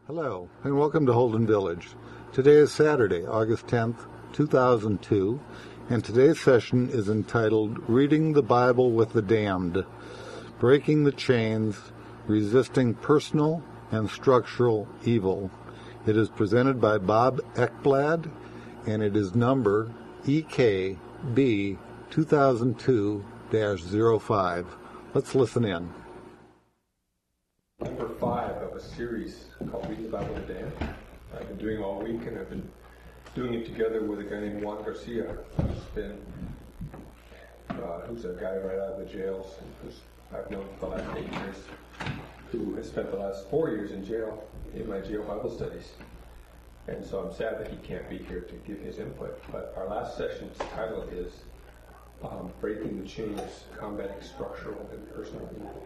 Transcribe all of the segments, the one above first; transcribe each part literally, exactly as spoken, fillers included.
Hello, and welcome to Holden Village. Today is Saturday, August tenth, two thousand two, and today's session is entitled Reading the Bible with the Damned, Breaking the Chains, Resisting Personal and Structural Evil. It is presented by Bob Ekblad, and it is number E K B two thousand two dash zero five. Let's listen in. Number five of a series called Reading the Bible with the Damned. I've been doing all week, and I've been doing it together with a guy named Juan Garcia, who's been, uh, who's a guy right out of the jails, who's I've known for the last eight years, who has spent the last four years in jail in my jail Bible studies. And so I'm sad that he can't be here to give his input. But our last session's title is um, Breaking the Chains, Combating Structural and Personal Evil.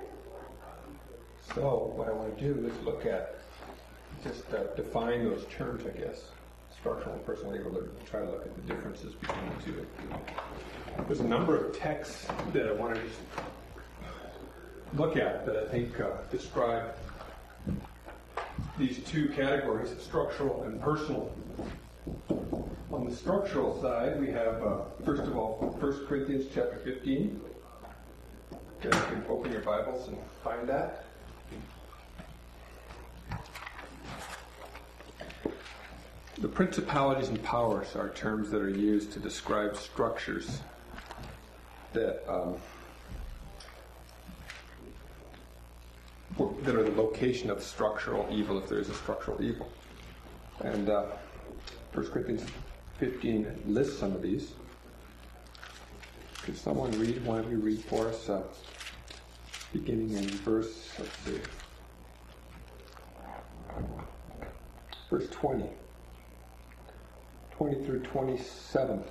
So what I want to do is look at, just uh, define those terms, I guess, structural and personal evil, and try to look at the differences between the two. There's a number of texts that I want to just look at that I think uh, describe these two categories, structural and personal. On the structural side, we have, uh, first of all, First Corinthians chapter fifteen. You guys can open your Bibles and find that. The principalities and powers are terms that are used to describe structures that um, that are the location of structural evil, if there is a structural evil. And uh, First Corinthians fifteen lists some of these. Could someone read, one of you read for us, uh, beginning in verse, let's see, verse twenty. twenty through twenty-seven.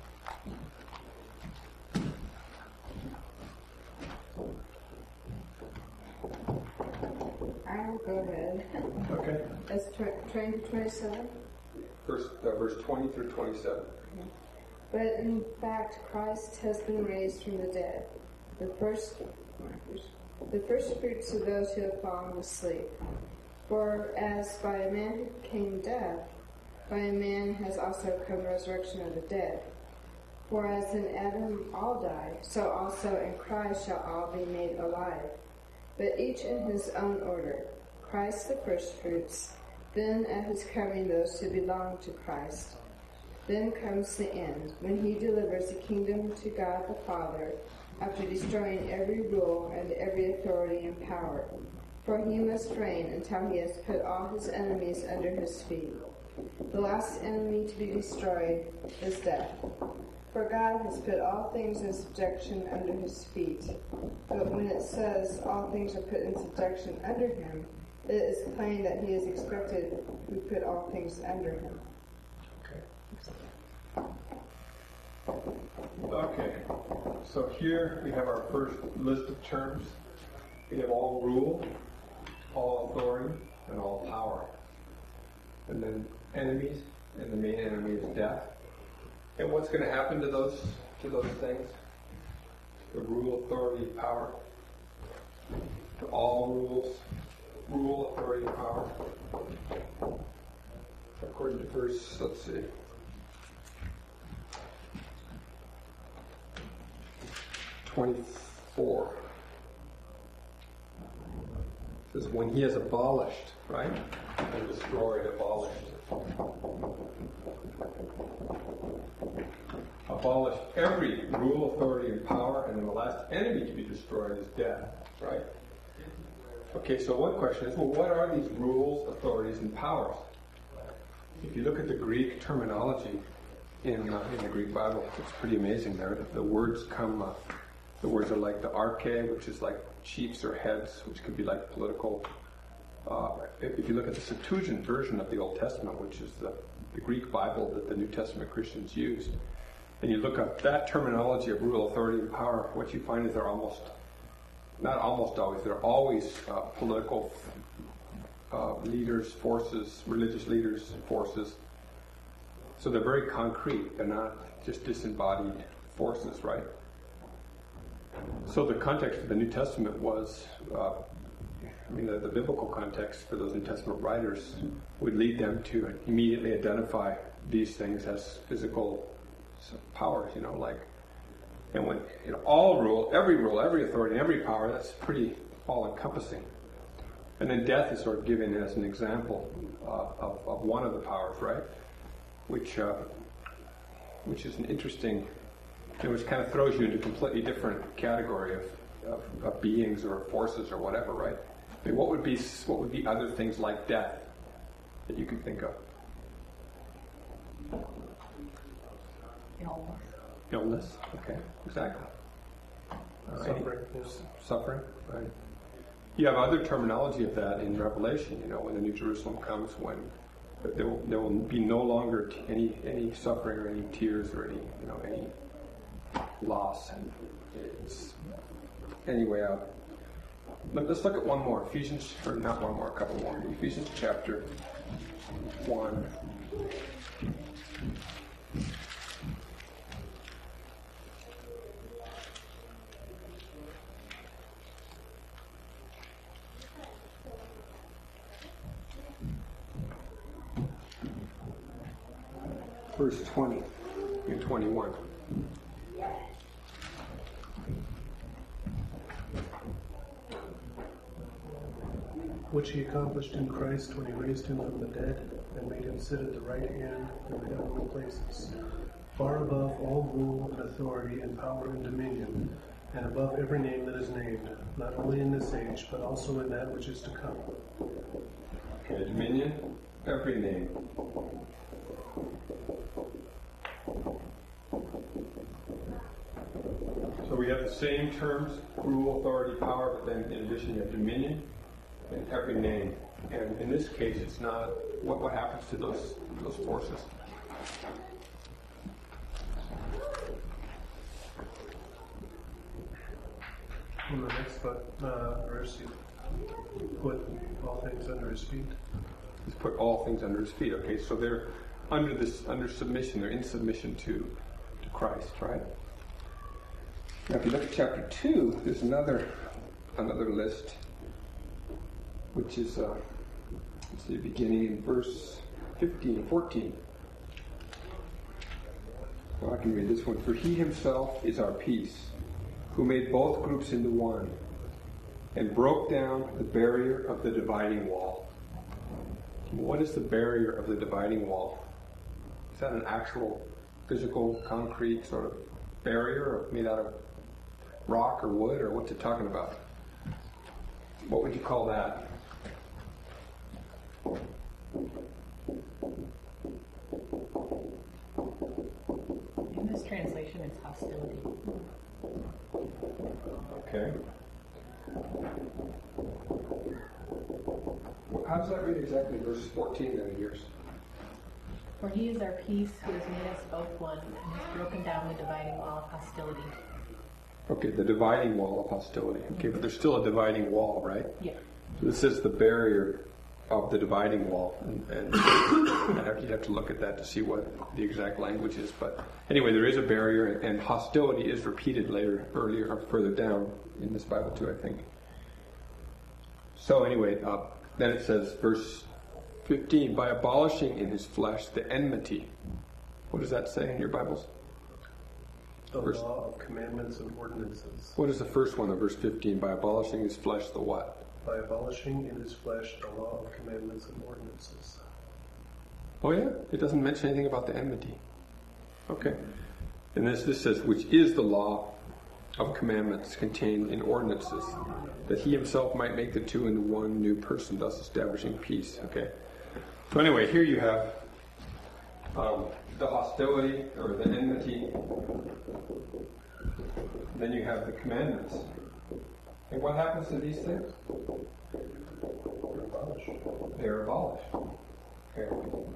I will go ahead. Okay. That's twenty to twenty-seven? Verse, uh, verse twenty through twenty-seven. Okay. But in fact, Christ has been raised from the dead, the first, the first fruits of those who have fallen asleep. For as by a man came death, by a man has also come resurrection of the dead. For as in Adam all die, so also in Christ shall all be made alive. But each in his own order. Christ the firstfruits, then at his coming those who belong to Christ. Then comes the end, when he delivers the kingdom to God the Father, after destroying every rule and every authority and power. For he must reign until he has put all his enemies under his feet. The last enemy to be destroyed is death. For God has put all things in subjection under his feet. But when it says all things are put in subjection under him, it is plain that he is expected who put all things under him. Okay. Okay. So here we have our first list of terms. We have all rule, all authority, and all power. And then enemies, and the main enemy is death. And what's going to happen to those to those things? The rule, authority, power. To all rules, rule, authority, power. According to verse, let's see. twenty-four. It says, when he has abolished, right? And destroyed, abolished. Abolished every rule, authority, and power, and then the last enemy to be destroyed is death, right? Okay, so one question is, well, what are these rules, authorities, and powers? If you look at the Greek terminology in uh, in the Greek Bible, it's pretty amazing there. The words come, uh, the words are like the arche, which is like chiefs or heads, which could be like political. Uh, if you look at the Septuagint version of the Old Testament, which is the, the Greek Bible that the New Testament Christians used, and you look up that terminology of rule, authority, and power, what you find is they're almost, not almost always, they're always uh, political uh, leaders, forces, religious leaders, forces. So they're very concrete. They're not just disembodied forces, right? So the context of the New Testament was uh, I mean, the, the biblical context for those New Testament writers would lead them to immediately identify these things as physical powers, you know, like, and when, you know, all rule, every rule, every authority, and every power, that's pretty all-encompassing. And then death is sort of given as an example uh, of, of one of the powers, right? Which, uh, which is an interesting, which kind of throws you into a completely different category of, of, of beings or forces or whatever, right? I mean, what would be what would be other things like death that you can think of? Illness. Illness. Okay, exactly. Uh, Suffering. any- s- Suffering. Right. You have other terminology of that in Revelation. You know, when the New Jerusalem comes, when there will, there will be no longer t- any any suffering or any tears or any you know any loss. And it's anyway. Uh, Let- Let's look at one more. Ephesians, or not one more, a couple more. Ephesians chapter one. Verse twenty and twenty-one. Which he accomplished in Christ when he raised him from the dead and made him sit at the right hand in the heavenly places, far above all rule and authority and power and dominion, and above every name that is named, not only in this age, but also in that which is to come. Okay, dominion, every name. So we have the same terms, rule, authority, power, but then in addition you have dominion and every name. And in this case, it's not, what, what happens to those those forces? In the next uh, verse, you put all things under his feet. He's put all things under his feet. Okay, so they're under this, under submission, they're in submission to, to Christ, right? Now if you look at chapter two, there's another another list, which is uh, let's see, beginning in verse fifteen, fourteen. Well, I can read this one. For he himself is our peace, who made both groups into one, and broke down the barrier of the dividing wall. What is the barrier of the dividing wall? Is that an actual physical, concrete sort of barrier made out of rock or wood, or what's it talking about? What would you call that? In this translation, it's hostility. Okay. How does that read exactly? Verse fourteen then in yours. For he is our peace, who has made us both one, and has broken down the dividing wall of hostility. Okay, the dividing wall of hostility. Okay, but there's still a dividing wall, right? Yeah. So this is the barrier of the dividing wall, and, and you'd have to look at that to see what the exact language is. But anyway, there is a barrier, and hostility is repeated later, earlier, or further down in this Bible too, I think. So anyway, uh, then it says, verse fifteen, by abolishing in his flesh the enmity. What does that say in your Bibles? The Verse- law of commandments and ordinances. What is the first one of verse fifteen? By abolishing his flesh the what? By abolishing in his flesh the law of commandments and ordinances. Oh yeah? It doesn't mention anything about the enmity. Okay. And this, this says, which is the law of commandments contained in ordinances, that he himself might make the two into one new person, thus establishing peace. Okay. So anyway, here you have um, the hostility or the enmity. Then you have the commandments. And what happens to these things? They're abolished. They're abolished. Okay.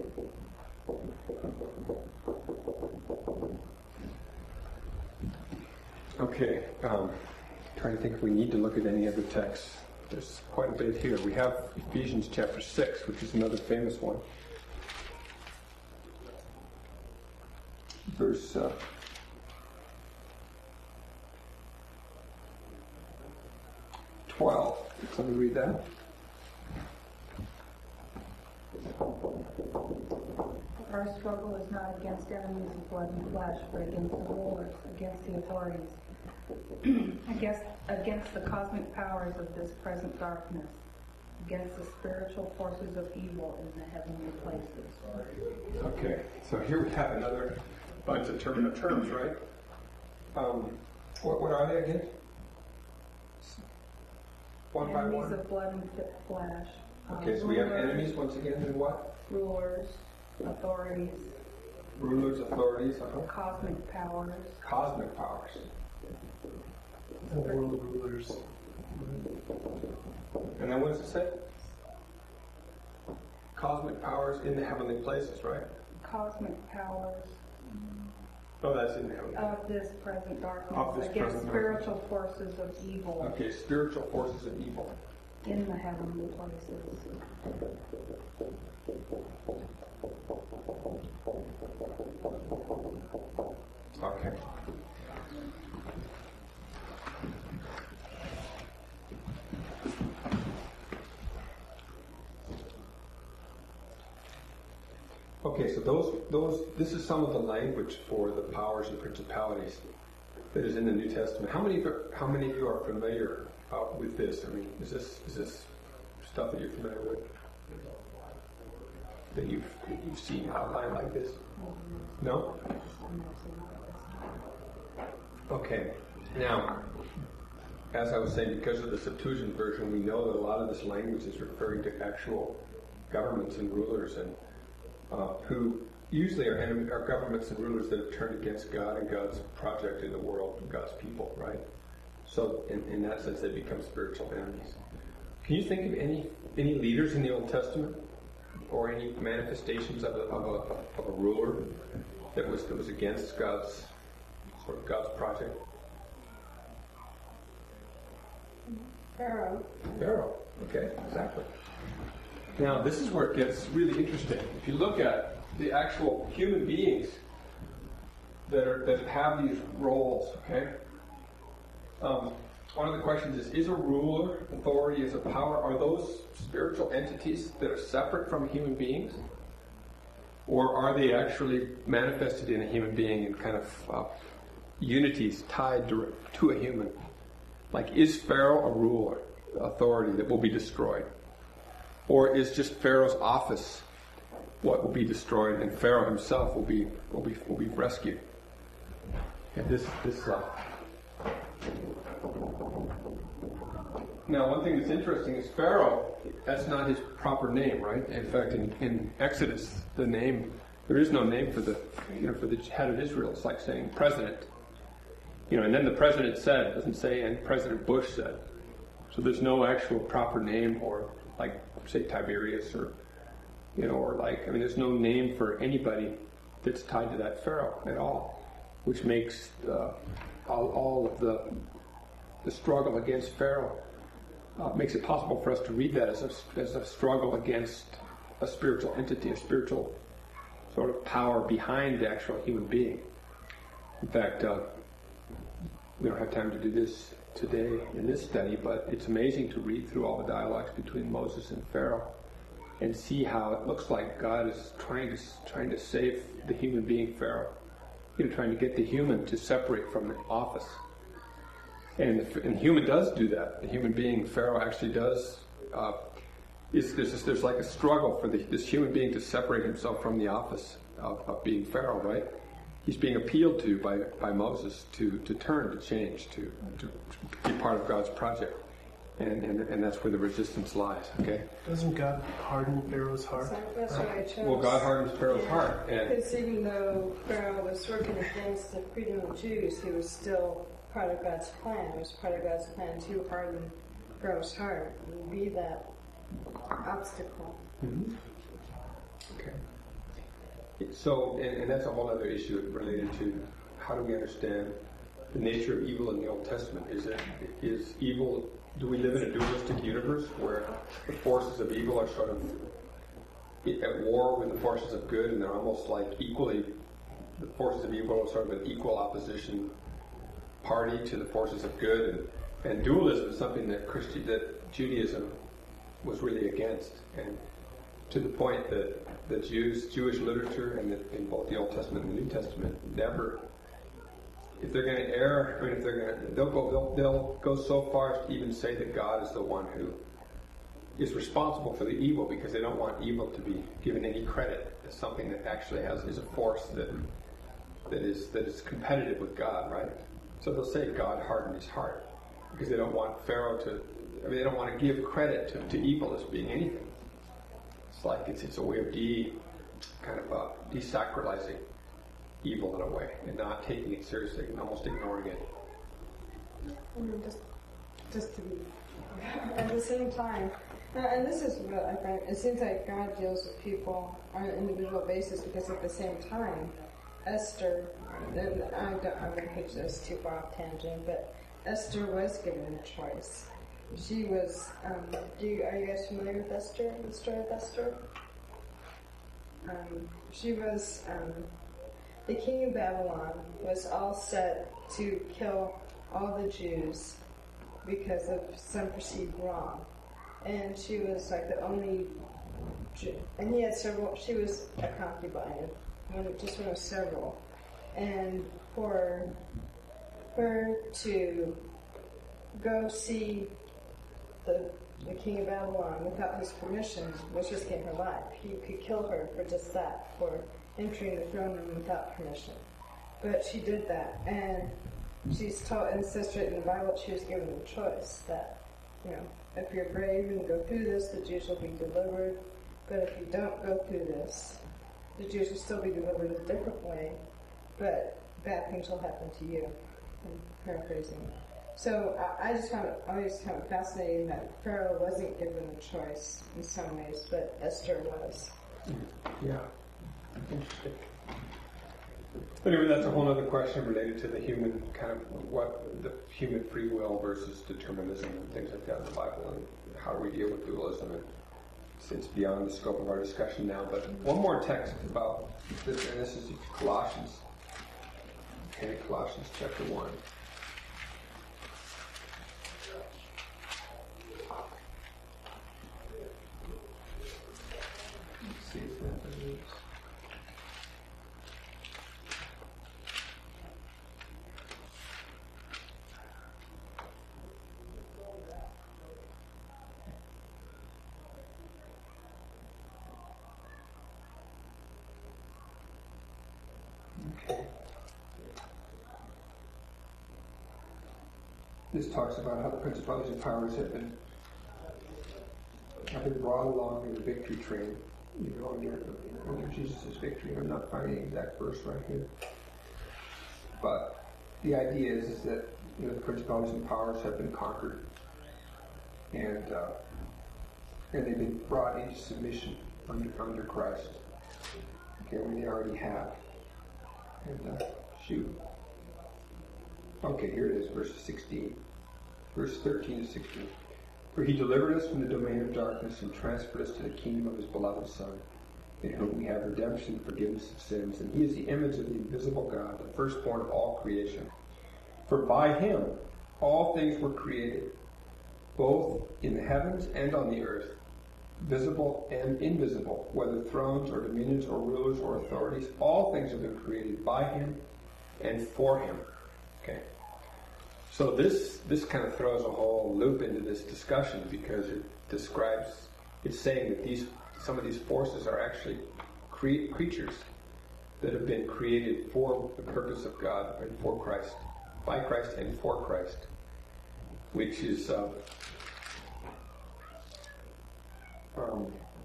Okay. Um, trying to think if we need to look at any other texts. There's quite a bit here. We have Ephesians chapter six, which is another famous one. Verse uh, twelve. Let me read that. Our struggle is not against enemies of blood and flesh, but against the rulers, against the authorities, against, against the cosmic powers of this present darkness, against the spiritual forces of evil in the heavenly places. Okay, so here we have another bunch of term- terms, right? Um, what, what are they again? One by Enemies one. of blood and f- flesh. um, Okay, so we have rulers, enemies once again, and what? Rulers, authorities, Rulers, authorities, uh-huh. cosmic powers, Cosmic powers. The world rulers. And then what does it say? Cosmic powers in the heavenly places, right? cosmic powers Oh, that's in the heavenly. of this present darkness, Of this against present spiritual forces of evil Okay, spiritual forces of evil. in the heavenly places. Okay. Okay, so those those this is some of the language for the powers and principalities that is in the New Testament. How many of you, how many of you are familiar uh, with this? I mean, is this is this stuff that you're familiar with? That you've you've seen outlined like this? No? Okay. Now, as I was saying, because of the Septuagint version, we know that a lot of this language is referring to actual governments and rulers, and uh, who usually are, enemy, are governments and rulers that have turned against God and God's project in the world and God's people, right? So, in, in that sense, they become spiritual enemies. Can you think of any any leaders in the Old Testament, or any manifestations of a, of a, of a ruler that was that was against God's sort of God's project? Pharaoh. Pharaoh. Okay, exactly. Now, this is where it gets really interesting. If you look at the actual human beings that are that have these roles, okay. Um, one of the questions is: Is a ruler, authority, is a power? Are those spiritual entities that are separate from human beings, or are they actually manifested in a human being in kind of uh, unities tied to, to a human? Like, is Pharaoh a ruler, authority that will be destroyed? Or is just Pharaoh's office what will be destroyed, and Pharaoh himself will be will be will be rescued? And this this uh, now, one thing that's interesting is Pharaoh. That's not his proper name, right? In fact, in, in Exodus, the name there is no name for the you know for the head of Israel. It's like saying president. You know, and then the president said, it doesn't say, and President Bush said. So there's no actual proper name, or like, say, Tiberius, or, you know, or like, I mean, there's no name for anybody that's tied to that Pharaoh at all, which makes uh, all, all of the the struggle against Pharaoh, uh, makes it possible for us to read that as a, as a struggle against a spiritual entity, a spiritual sort of power behind the actual human being. In fact, uh, we don't have time to do this today in this study, but it's amazing to read through all the dialogues between Moses and Pharaoh and see how it looks like God is trying to trying to save the human being Pharaoh. You know, trying to get the human to separate from the office. And the and human does do that. The human being Pharaoh actually does. Uh, is there's this, there's like a struggle for the, this human being to separate himself from the office of, of being Pharaoh, right? He's being appealed to by, by Moses to, to turn, to change, to, to be part of God's project. And, and and that's where the resistance lies, okay? Doesn't God harden Pharaoh's heart? So that's why I chose. Well, God hardens Pharaoh's heart. And Because even though Pharaoh was working against the freedom of Jews, he was still part of God's plan. It was part of God's plan to harden Pharaoh's heart and be that obstacle. Mm-hmm. Okay. So, and, and that's a whole other issue related to how do we understand the nature of evil in the Old Testament. Is it is evil? Do we live in a dualistic universe where the forces of evil are sort of at war with the forces of good, and they're almost like equally, the forces of evil are sort of an equal opposition party to the forces of good, and, and dualism is something that Christi- that Judaism was really against, and to the point that the Jews, Jewish literature, and the, in both the Old Testament and the New Testament, never, if they're going to err, I mean, if they're going to, they'll go, they'll, they'll go so far as to even say that God is the one who is responsible for the evil, because they don't want evil to be given any credit as something that actually has is a force that that is that is competitive with God, right? So they'll say God hardened his heart because they don't want Pharaoh to. I mean, they don't want to give credit to, to evil as being anything. It's like it's it's a way of de kind of uh, desacralizing evil in a way and not taking it seriously and almost ignoring it. And just, just to be at the same time, uh, and this is what I find. It seems like God deals with people on an individual basis because at the same time, Esther. And I don't. I'm going to pitch this too far off tangent, but Esther was given a choice. She was. Um, do you, are you guys familiar with Esther? The story of Esther. Um, she was. Um, the king of Babylon was all set to kill all the Jews because of some perceived wrong, and she was like the only. Jew, and he had several. She was a concubine, one just one of several, and for her to go see the the king of Babylon without his permission was risking her life. He could kill her for just that, for entering the throne room without permission. But she did that, and she's taught, and it says straight in the Bible, she was given the choice that, you know, if you're brave and go through this, the Jews will be delivered. But if you don't go through this, the Jews will still be delivered a different way, but bad things will happen to you. I'm paraphrasing. So I, I just found it always kind of fascinating that Pharaoh wasn't given a choice in some ways, but Esther was. Yeah. Interesting. Anyway, that's a whole other question related to the human kind of what the human free will versus determinism and things like that in the Bible, and how do we deal with dualism. And it's beyond the scope of our discussion now. But one more text about this, and this is Colossians. Okay, Colossians chapter one. Let's see if that is. This talks about how the principalities and powers have been have been brought along in the victory train, you know, under, under Jesus' victory. I'm not finding the exact verse right here, but the idea is, is that, you know, the principalities and powers have been conquered, and uh, and they've been brought into submission under under Christ. Okay, when they already have. And uh, shoot. Okay, here it is, verse sixteen. Verse thirteen to sixteen. For he delivered us from the domain of darkness and transferred us to the kingdom of his beloved Son, in whom we have redemption, forgiveness of sins, and he is the image of the invisible God, the firstborn of all creation. For by him all things were created, both in the heavens and on the earth, visible and invisible, whether thrones or dominions or rulers or authorities. All things have been created by him and for him. Okay. So this this kind of throws a whole loop into this discussion, because it describes, it's saying that these some of these forces are actually cre- creatures that have been created for the purpose of God and for Christ, by Christ and for Christ, which is uh, um,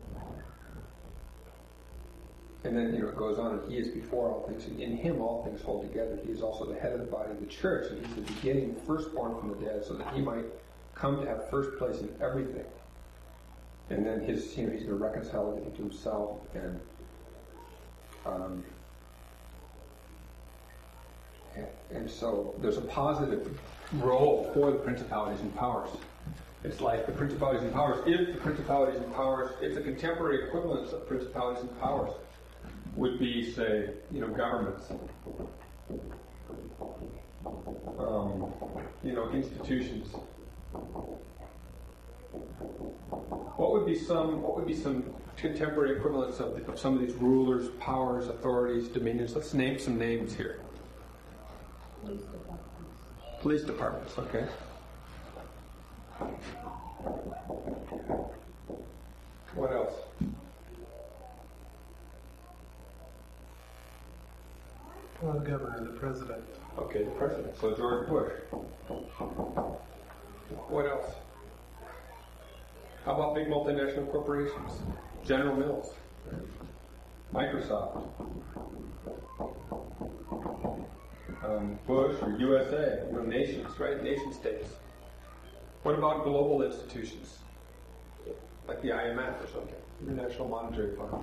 and then, you know, it goes on, and he is before all things, and in him all things hold together. He is also the head of the body of the church, and he's the beginning, the firstborn from the dead, so that he might come to have first place in everything. And then his, you know, he's going to reconcile everything to himself, and um, and, and so there's a positive role for the principalities and powers. It's like the principalities and powers, if the principalities and powers, if the contemporary equivalents of principalities and powers would be, say, you know, governments, um, you know, institutions, What would be some what would be some contemporary equivalents of, of some of these rulers, powers, authorities, dominions? Let's name some names here. Police departments. Police departments, okay. What else? Well, the governor, the president. Okay, the president. So George Bush. What else? How about big multinational corporations? General Mills, Microsoft, um, Bush or U S A, you know, nations, right? Nation states. What about global institutions? Like the I M F or something, International Monetary Fund.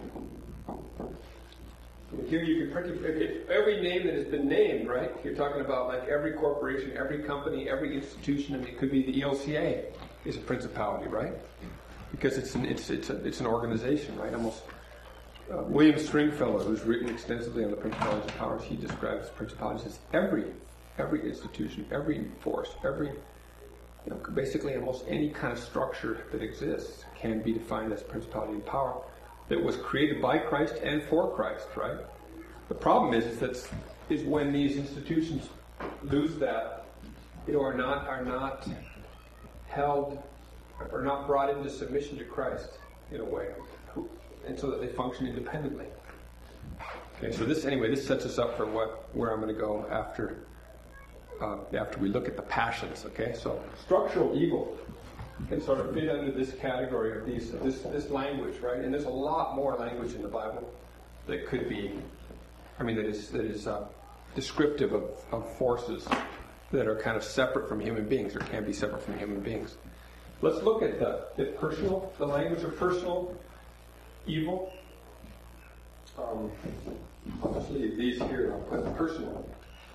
Here you can pretty, if every name that has been named, right? You're talking about like every corporation, every company, every institution. I mean, it could be the E L C A is a principality, right? Because it's an it's it's a, it's an organization, right? Almost. Uh, William Stringfellow, who's written extensively on the principalities and powers, he describes principalities as every every institution, every force, every you know, basically almost any kind of structure that exists can be defined as principality and power that was created by Christ and for Christ, right? The problem is, is that is when these institutions lose that, you know, are not are not held, are not brought into submission to Christ in a way, and so that they function independently. Okay, so this anyway, this sets us up for what where I'm going to go after uh, after we look at the passions. Okay, so structural evil can sort of fit under this category of these this this language, right? And there's a lot more language in the Bible that could be, I mean, that is that is uh, descriptive of, of forces that are kind of separate from human beings, or can be separate from human beings. Let's look at the, the personal, the language of personal evil. Um, I'll just leave these here. I'll put personal.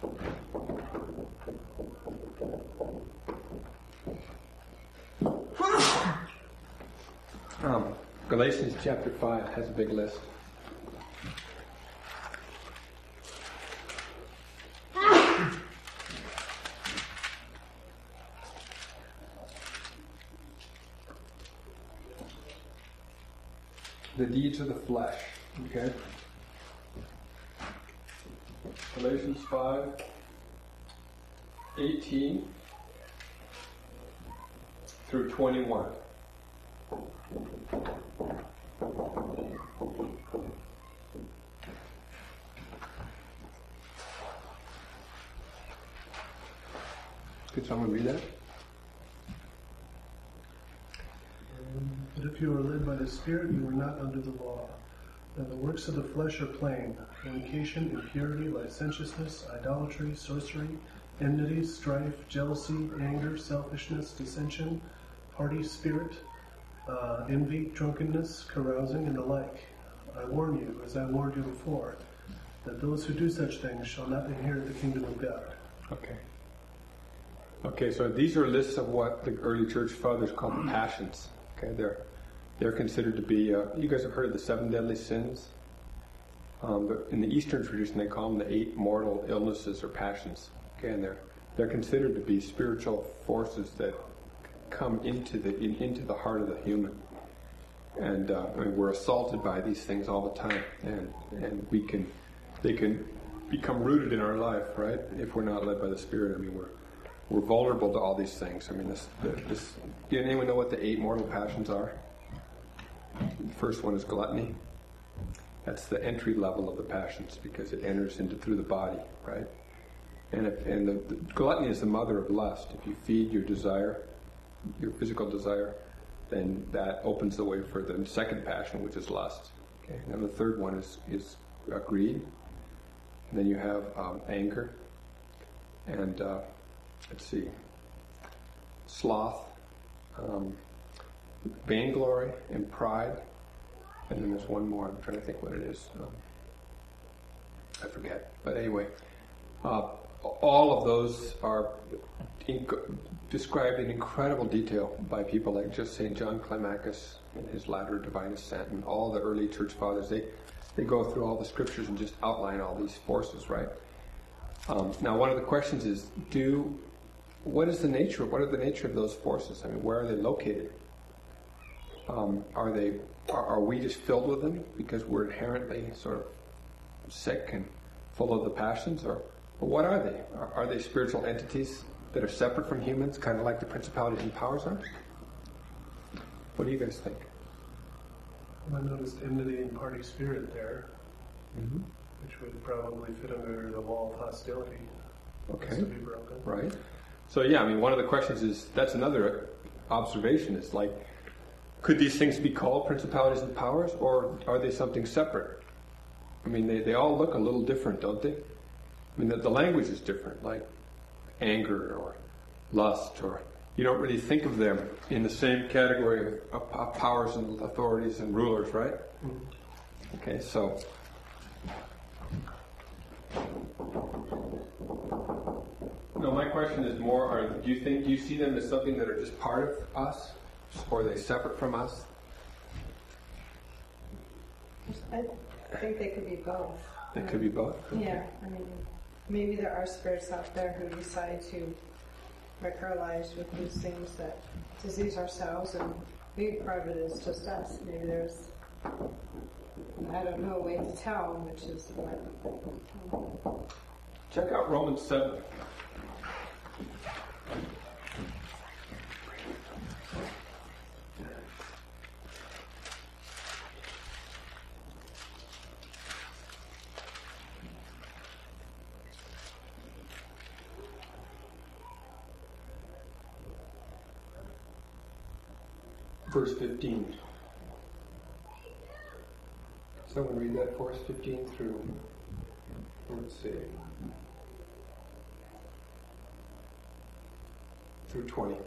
Um, Galatians chapter five has a big list. The deeds of the flesh. Okay? Galatians five, eighteen through twenty-one. Could someone read that? But if you are led by the Spirit, you are not under the law. Now the works of the flesh are plain: fornication, impurity, licentiousness, idolatry, sorcery, enmity, strife, jealousy, anger, selfishness, dissension, party spirit, uh, envy, drunkenness, carousing, and the like. I warn you, as I warned you before, that those who do such things shall not inherit the kingdom of God. Okay. Okay, so these are lists of what the early church fathers called the passions. Okay, they're they're considered to be. Uh, you guys have heard of the seven deadly sins? Um, but in the Eastern tradition, they call them the eight mortal illnesses or passions. Okay, and they're they're considered to be spiritual forces that come into the in, into the heart of the human. And uh, I mean, we're assaulted by these things all the time, and and we can they can become rooted in our life, right? If we're not led by the Spirit, I mean, we're we're vulnerable to all these things. I mean, this, this. Do anyone know what the eight mortal passions are? The first one is gluttony. That's the entry level of the passions because it enters into through the body, right? And if, and the, the gluttony is the mother of lust. If you feed your desire, your physical desire, then that opens the way for the second passion, which is lust. Okay. And the third one is is uh, greed. And then you have um, anger, and uh, let's see, sloth, um, vainglory, and pride. And then there's one more. I'm trying to think what it is. Um, I forget. But anyway, uh, all of those are in, described in incredible detail by people like just Saint John Climacus in his Ladder of Divine Ascent, and all the early church fathers. They they go through all the scriptures and just outline all these forces, right? Um, now, one of the questions is, do what is the nature? What are the nature of those forces? I mean, where are they located? Um, are they? Are, are we just filled with them because we're inherently sort of sick and full of the passions, or, or what are they? Are, are they spiritual entities that are separate from humans, kind of like the principalities and powers are? What do you guys think? I noticed enmity and party spirit there, Mm-hmm. which would probably fit under the wall of hostility. Okay. Has to be broken. Right. So yeah, I mean, one of the questions is, that's another observation, is like, could these things be called principalities and powers, or are they something separate? I mean, they, they all look a little different, don't they? I mean, the, the language is different, like anger or lust, or you don't really think of them in the same category of, of, of powers and authorities and rulers, right? Mm-hmm. Okay, so... No, my question is more, are, do you think, do you see them as something that are just part of us, or are they separate from us? I think they could be both. They could be both? Okay. Yeah, I mean, maybe there are spirits out there who decide to wreck our lives with these things that disease ourselves, and maybe part of it is just us. Maybe there's, I don't know, a way to tell which is what. Check out Romans seven. Verse fifteen. Someone read that for us, fifteen through, let's see, through twenty.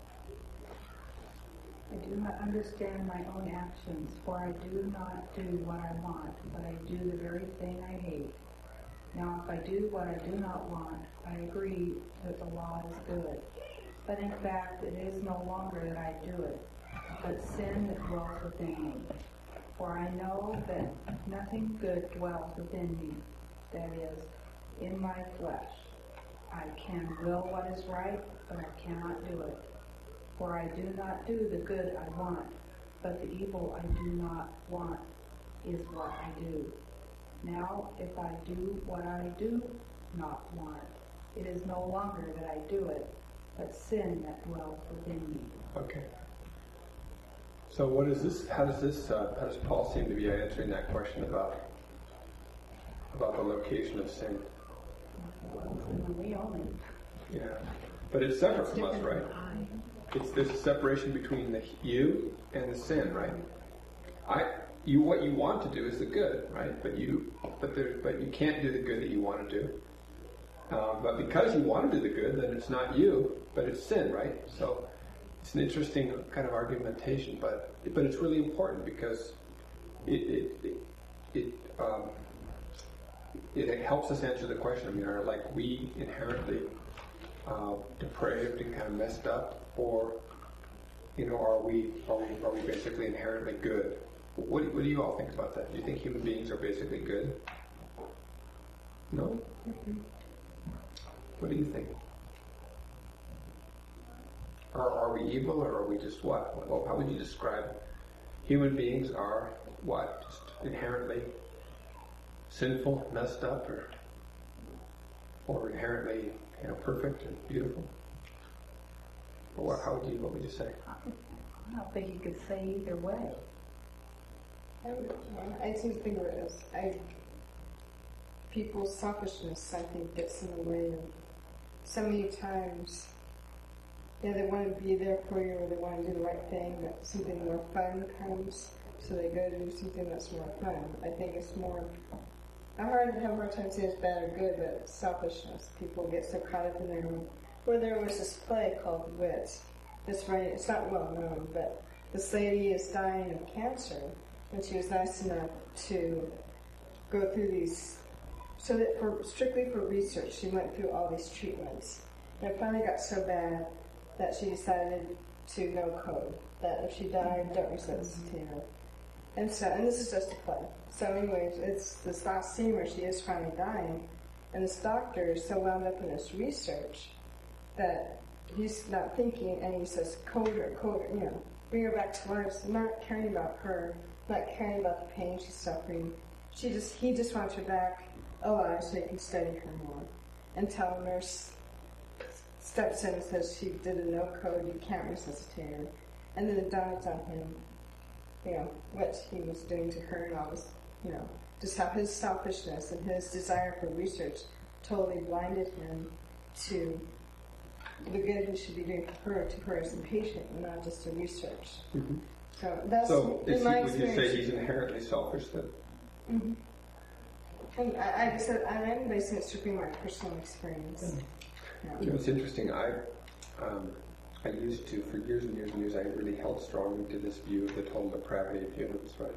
I do not understand my own actions, for I do not do what I want, but I do the very thing I hate. Now if I do what I do not want, I agree that the law is good. But in fact, it is no longer that I do it, but sin that dwells within me. For I know that nothing good dwells within me, that is, in my flesh. I can will what is right, but I cannot do it. For I do not do the good I want, but the evil I do not want is what I do. Now, if I do what I do not want, it is no longer that I do it, but sin that dwells within me. Okay. So what is this, how does this, uh, how does Paul seem to be answering that question about, about the location of sin? We only. Yeah. But it's separate from us, right? It's there's a separation between the you and the sin, right? I you what you want to do is the good, right? But you but there but you can't do the good that you want to do. Um, but because you want to do the good, then it's not you, but it's sin, right? So it's an interesting kind of argumentation, but but it's really important because it it it, it um, it helps us answer the question. I mean, are like we inherently uh, depraved and kind of messed up, or you know, are we are we are we basically inherently good? What do, what do you all think about that? Do you think human beings are basically good? No? Mm-hmm. What do you think? Are, are we evil, or are we just what? Well, how would you describe human beings are what? Just inherently sinful, messed up, or or inherently, you know, perfect and beautiful? Or what, how would you, what would you say? I don't think you could say either way. I, would, I seem to think of it as I, people's selfishness, I think, gets in the way of so many times. Yeah, they want to be there for you, or they want to do the right thing, but something more fun comes, so they go do something that's more fun. I think it's more, I hard have a hard time saying it's bad or good, but it's selfishness. People get so caught up in their own. Where there was this play called Wits. It's right. It's not well known, but this lady is dying of cancer, and she was nice enough to go through these. So that for strictly for research, she went through all these treatments, and it finally got so bad that she decided to no code. That if she died, don't resist, you know. And so, and this is just a play. So, anyways, it's this last scene where she is finally dying, and this doctor is so wound up in this research that he's not thinking, and he says, code her, code her, you know. bring her back to life, so not caring about her, not caring about the pain she's suffering. She just, he just wants her back alive so he can study her more. Until the nurse steps in and says she did a no code, you can't resuscitate her. And then it dawns on him, you know, what he was doing to her and all this, you know, just how his selfishness and his desire for research totally blinded him to the good he should be doing for her, to her as a patient, and not just to research. Mm-hmm. So that's So in is he, my would you experience. say he's inherently selfish then? Mm-hmm. And I, I said I'm basing it strictly on my personal experience. Yeah. You know, it's interesting. I um, I used to, for years and years and years, I really held strongly to this view of the total depravity of humans, right?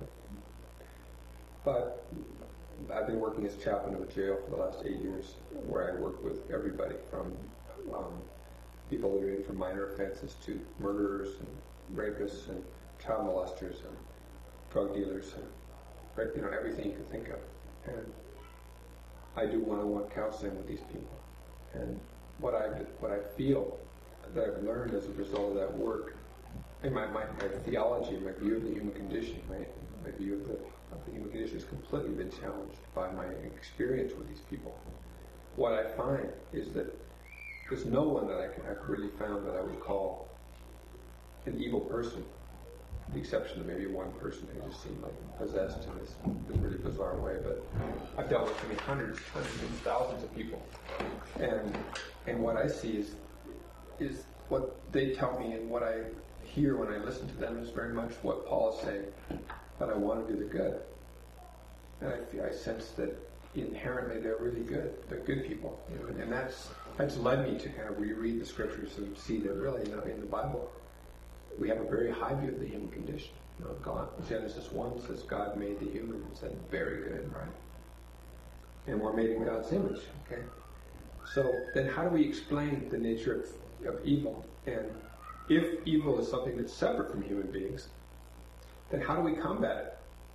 But I've been working as chaplain of a jail for the last eight years, where I work with everybody from um, people that are in for minor offenses to murderers and rapists and child molesters and drug dealers and, you know, everything you can think of. And I do one-on-one counseling with these people. And what I what I feel that I've learned as a result of that work, and my, my, my theology, my view of the human condition, my, my view of the, of the human condition has completely been challenged by my experience with these people. What I find is that there's no one that I can, I've really found that I would call an evil person, with the exception of maybe one person who just seemed like possessed in this, this really bizarre way. But I've dealt with, I mean, hundreds, hundreds and thousands of people, and and what I see is is what they tell me, and what I hear when I listen to them is very much what Paul is saying, that I want to do the good. And I feel, I sense that inherently they're really good. They're good people, you know, and, and that's that's led me to kind of reread the scriptures and see that really, you know, in the Bible we have a very high view of the human condition. You know, God, Genesis one says God made the human and said very good, right? And we're made in God's image. Okay. So then, how do we explain the nature of, of evil? And if evil is something that's separate from human beings, then how do we combat it?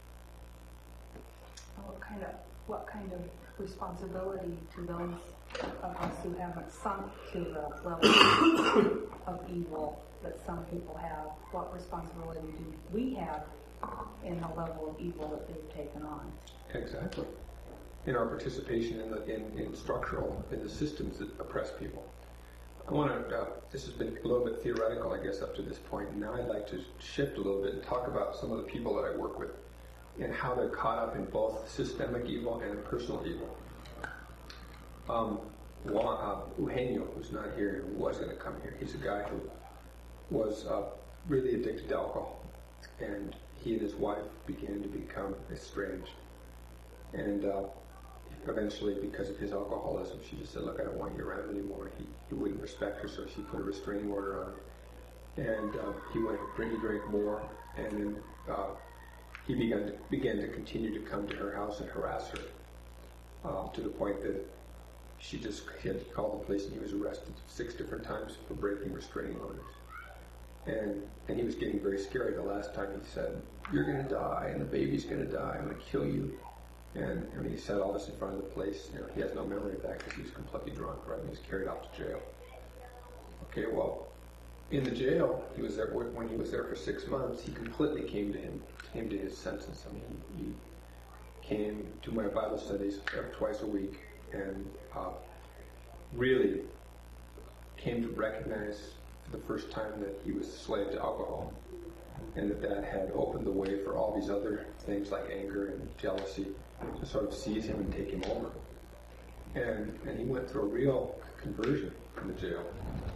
What kind of what kind of responsibility to those of us who haven't sunk to the level of evil that some people have? What responsibility do we have in the level of evil that they've taken on? Exactly. In our participation in the in, in structural in the systems that oppress people. I want to. Uh, this has been a little bit theoretical, I guess, up to this point. And now I'd like to shift a little bit and talk about some of the people that I work with and how they're caught up in both systemic evil and personal evil. Um, Juan, uh, Eugenio, who's not here, who was going to come here, he's a guy who was uh, really addicted to alcohol, and he and his wife began to become estranged. And uh, eventually, because of his alcoholism, she just said, "Look, I don't want you around anymore." He, he wouldn't respect her, so she put a restraining order on him. And uh, he went, he drank more, and then uh, he began to, began to continue to come to her house and harass her, uh, to the point that she just he had to call the police, and he was arrested six different times for breaking restraining orders. And and he was getting very scary. The last time he said, "You're going to die, and the baby's going to die. I'm going to kill you." And I mean, he said all this in front of the police. You know, he has no memory of that because he was completely drunk, right? And he was carried off to jail. Okay, well, in the jail, he was there when he was there for six months. He completely came to him, came to his senses. I mean, he came to my Bible studies twice a week, and uh, really came to recognize for the first time that he was a slave to alcohol, and that that had opened the way for all these other things like anger and jealousy to sort of seize him and take him over. And and he went through a real conversion in the jail.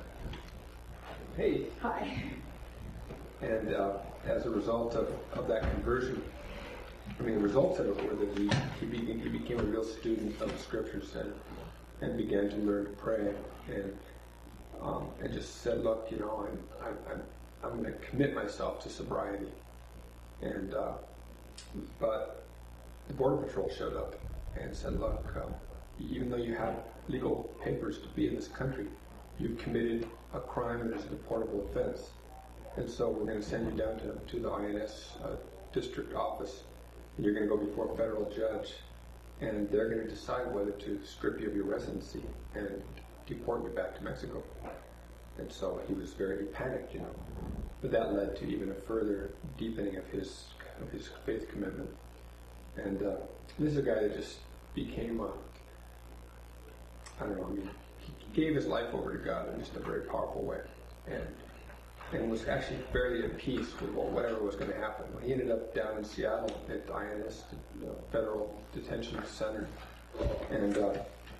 Hey. Hi. And uh, as a result of, of that conversion, I mean, the results of it were that he he became, he became a real student of the scriptures and and began to learn to pray and um, and just said, "Look, you know, I'm I'm I'm, I'm going to commit myself to sobriety." And uh, but the Border Patrol showed up and said, "Look, um, even though you have legal papers to be in this country, you've committed a crime that is a deportable offense. And so we're going to send you down to, to the I N S uh, district office, and you're going to go before a federal judge, and they're going to decide whether to strip you of your residency and deport you back to Mexico." And so he was very he panicked, you know. but that led to even a further deepening of his of his faith commitment. And uh, this is a guy that just became a, I don't know, I mean, he gave his life over to God in just a very powerful way, and and was actually fairly at peace with whatever was going to happen. When he ended up down in Seattle at I N S, the Federal Detention Center, and uh,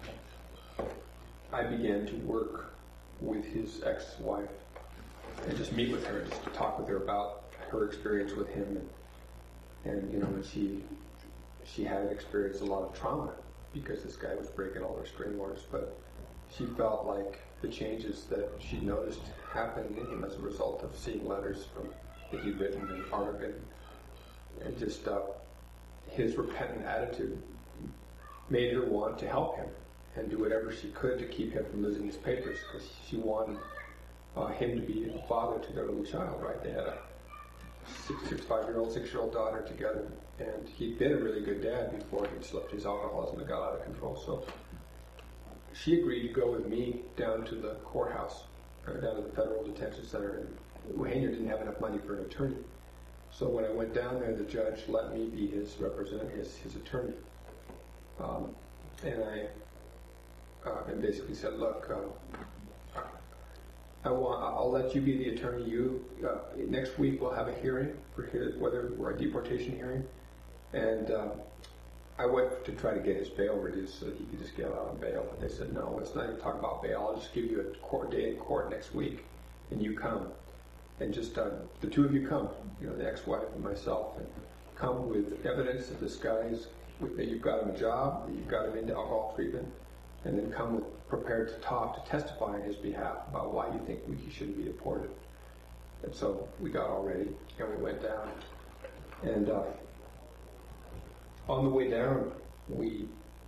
I began to work with his ex-wife and just meet with her, just to talk with her about her experience with him, and, and you know, and she she had experienced a lot of trauma because this guy was breaking all her restraining orders, but she felt like the changes that she noticed happening in him as a result of seeing letters from that he'd written and part of it, and just uh, his repentant attitude made her want to help him and do whatever she could to keep him from losing his papers, because she wanted uh, him to be a father to their little child, right? They had a six, six, five-year-old, six-year-old daughter together, and he'd been a really good dad before he slipped his alcoholism and got out of control. So she agreed to go with me down to the courthouse, or down to the Federal Detention Center, and Wayner didn't have enough money for an attorney. So when I went down there, the judge let me be his representative, his, his attorney. Um, and I uh, and basically said, look, uh, I want, I'll let you be the attorney. You uh, next week we'll have a hearing for his, whether we're a deportation hearing, and um, I went to try to get his bail reduced so that he could just get out on bail. But they said, no, let's not even talk about bail. I'll just give you a court day in court next week, and you come, and just uh, the two of you come, you know, the ex-wife and myself, and come with evidence that this guy's that you've got him a job, that you've got him into alcohol treatment, and then come with, prepared to talk, to testify on his behalf about why you think we, he shouldn't be deported. And so we got all ready, and we went down. And uh, on the way down, we,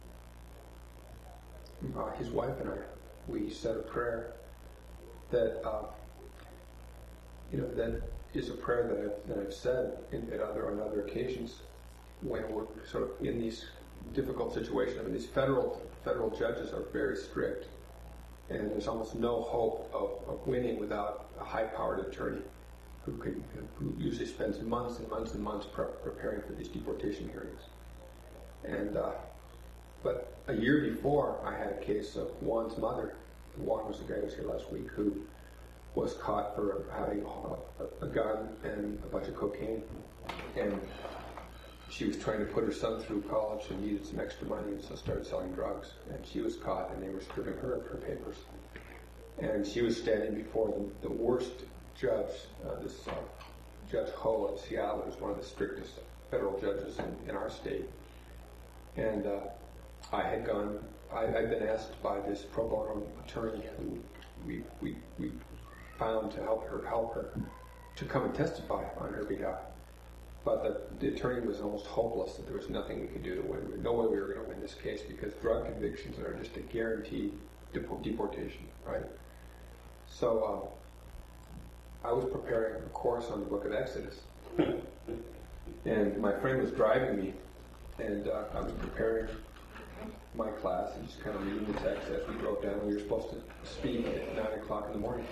uh, his wife and I, we said a prayer that, uh, you know, that is a prayer that I've, that I've said in, at other on other occasions, when we're sort of in these difficult situations. I mean, these federal federal judges are very strict, and there's almost no hope of, of winning without a high-powered attorney who can who usually spends months and months and months pre- preparing for these deportation hearings. And uh, but a year before, I had a case of Juan's mother. Juan was the guy who was here last week, who was caught for having a, a gun and a bunch of cocaine, and she was trying to put her son through college and needed some extra money, and so started selling drugs. And she was caught, and they were stripping her of her papers. And she was standing before the, the worst judge, uh, this uh, Judge Ho in Seattle, who's one of the strictest federal judges in, in our state. And uh, I had gone, I, I'd been asked by this pro bono attorney who we, we, we found to help her, help her, to come and testify on her behalf. But the, the attorney was almost hopeless that there was nothing we could do to win. No way we were going to win this case, because drug convictions are just a guaranteed dep- deportation, right? So uh, I was preparing a course on the book of Exodus. And my friend was driving me, and uh, I was preparing my class and just kind of reading the text as we drove down. We were supposed to speak at nine o'clock in the morning.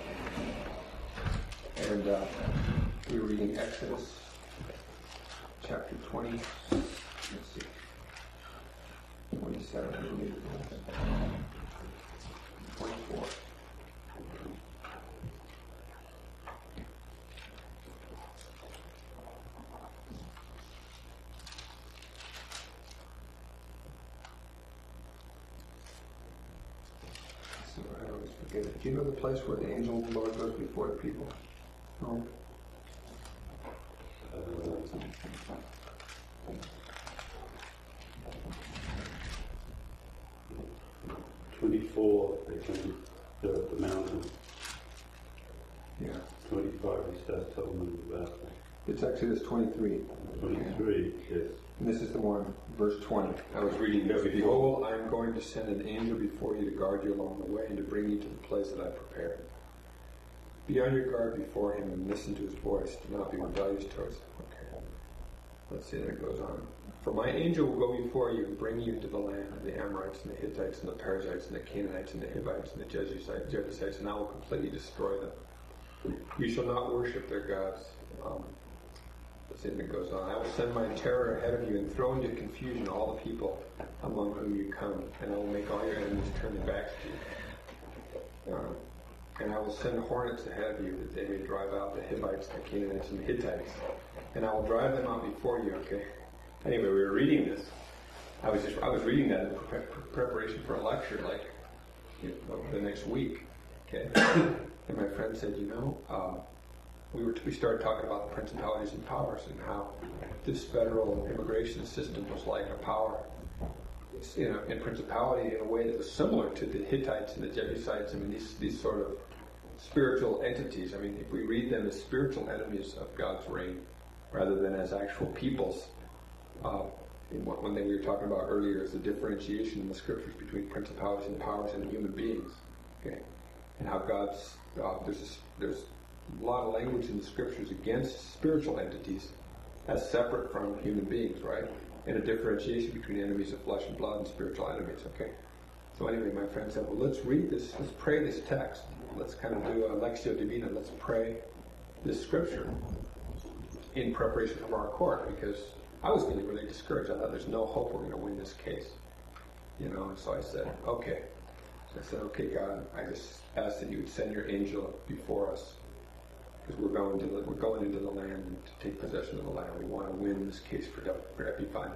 And uh, we were reading Exodus chapter twenty, let's see, twenty-seven, I believe, twenty-four. So I always forget it. Do you know the place where the angel of the Lord goes before the people? No. twenty-four, they come to the mountain. Yeah. twenty-five, he starts telling them about It's Exodus twenty-three. twenty-three, yes. And this is the one, verse twenty. I was reading this. Behold, I am going to send an angel before you to guard you along the way and to bring you to the place that I prepared. Be on your guard before him and listen to his voice. Do not be rebellious towards him. Okay. Let's see, there it goes on. For my angel will go before you and bring you into the land of the Amorites and the Hittites and the Perizzites and the Canaanites and the Hivites and the Jebusites, Jebusites, and I will completely destroy them. You shall not worship their gods. Um, the statement goes on. I will send my terror ahead of you and throw into confusion all the people among whom you come, and I will make all your enemies turn their backs to you. Um, and I will send hornets ahead of you that they may drive out the Hivites, the Canaanites, and the Hittites. And I will drive them out before you, okay? Anyway, we were reading this. I was just I was reading that in pre- preparation for a lecture, like you know, the next week, okay? And my friend said, you know, um, we were we started talking about the principalities and powers and how this federal immigration system was like a power, you know, in principality in a way that was similar to the Hittites and the Jebusites. I mean, these these sort of spiritual entities. I mean, if we read them as spiritual enemies of God's reign, rather than as actual peoples. Uh, one thing we were talking about earlier is the differentiation in the scriptures between principalities and powers and human beings. Okay, and how God's uh, there's a, there's a lot of language in the scriptures against spiritual entities as separate from human beings, right? And a differentiation between enemies of flesh and blood and spiritual enemies. Okay, so anyway, my friend said, well, let's read this, let's pray this text. Let's kind of do a Lectio Divina. Let's pray this scripture in preparation for our court, because I was getting really discouraged. I thought there's no hope we're going to win this case. You know, and so I said, okay. So I said, okay, God, I just ask that you would send your angel before us, because we're going to the, we're going into the land and to take possession of the land. We want to win this case for, for Epiphania.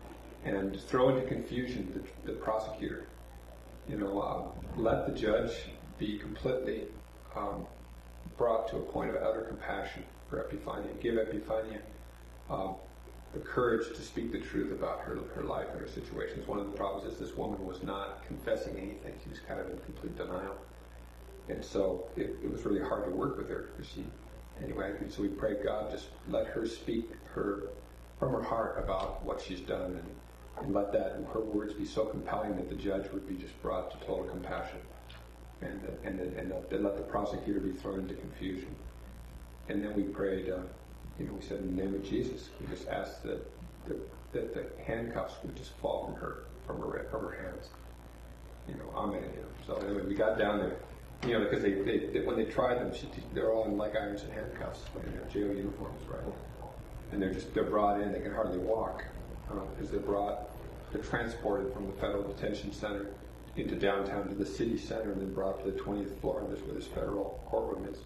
And throw into confusion the, the prosecutor. You know, uh, let the judge be completely um, brought to a point of utter compassion for Epiphania. Give Epiphania uh, the courage to speak the truth about her her life and her situations. One of the problems is this woman was not confessing anything. She was kind of in complete denial. And so it, it was really hard to work with her, because she, anyway, so we prayed, God, just let her speak her from her heart about what she's done, and, and let that, her words be so compelling that the judge would be just brought to total compassion. And, and, and, and let the prosecutor be thrown into confusion. And then we prayed, uh, you know, we said, in the name of Jesus, we just asked that the, that the handcuffs would just fall from her, from her, from her hands. You know, amen. You know. So anyway, we got down there, you know, because they, they, they when they tried them, she, they're all in leg irons and handcuffs, in their jail uniforms, right? And they're just, they're brought in, they can hardly walk, because uh, they're brought, they're transported from the federal detention center into downtown to the city center, and then brought to the twentieth floor. This is where this federal courtroom is.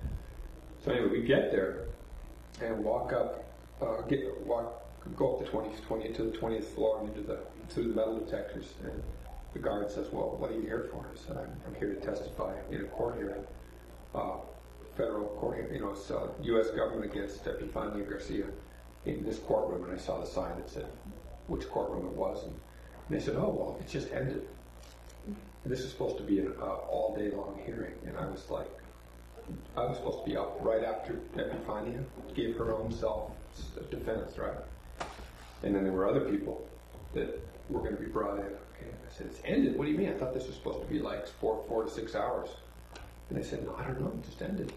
So anyway, we get there and walk up, uh, get walk, go up the twentieth, twentieth to the twentieth floor and into the through the metal detectors. And the guard says, "Well, what are you here for?" I said, "I'm, I'm here to testify in a court hearing, uh, federal court hearing. You know, it's uh, U S government against Epiphania Garcia in this courtroom." And I saw the sign that said which courtroom it was, and they said, "Oh, well, it just ended." And this is supposed to be an uh, all-day long hearing, and I was like, I was supposed to be up right after Epiphania gave her own self-defense, right? And then there were other people that were going to be brought in. Okay, I said, "It's ended? What do you mean? I thought this was supposed to be like four, four to six hours." And they said, "No, I don't know. It just ended."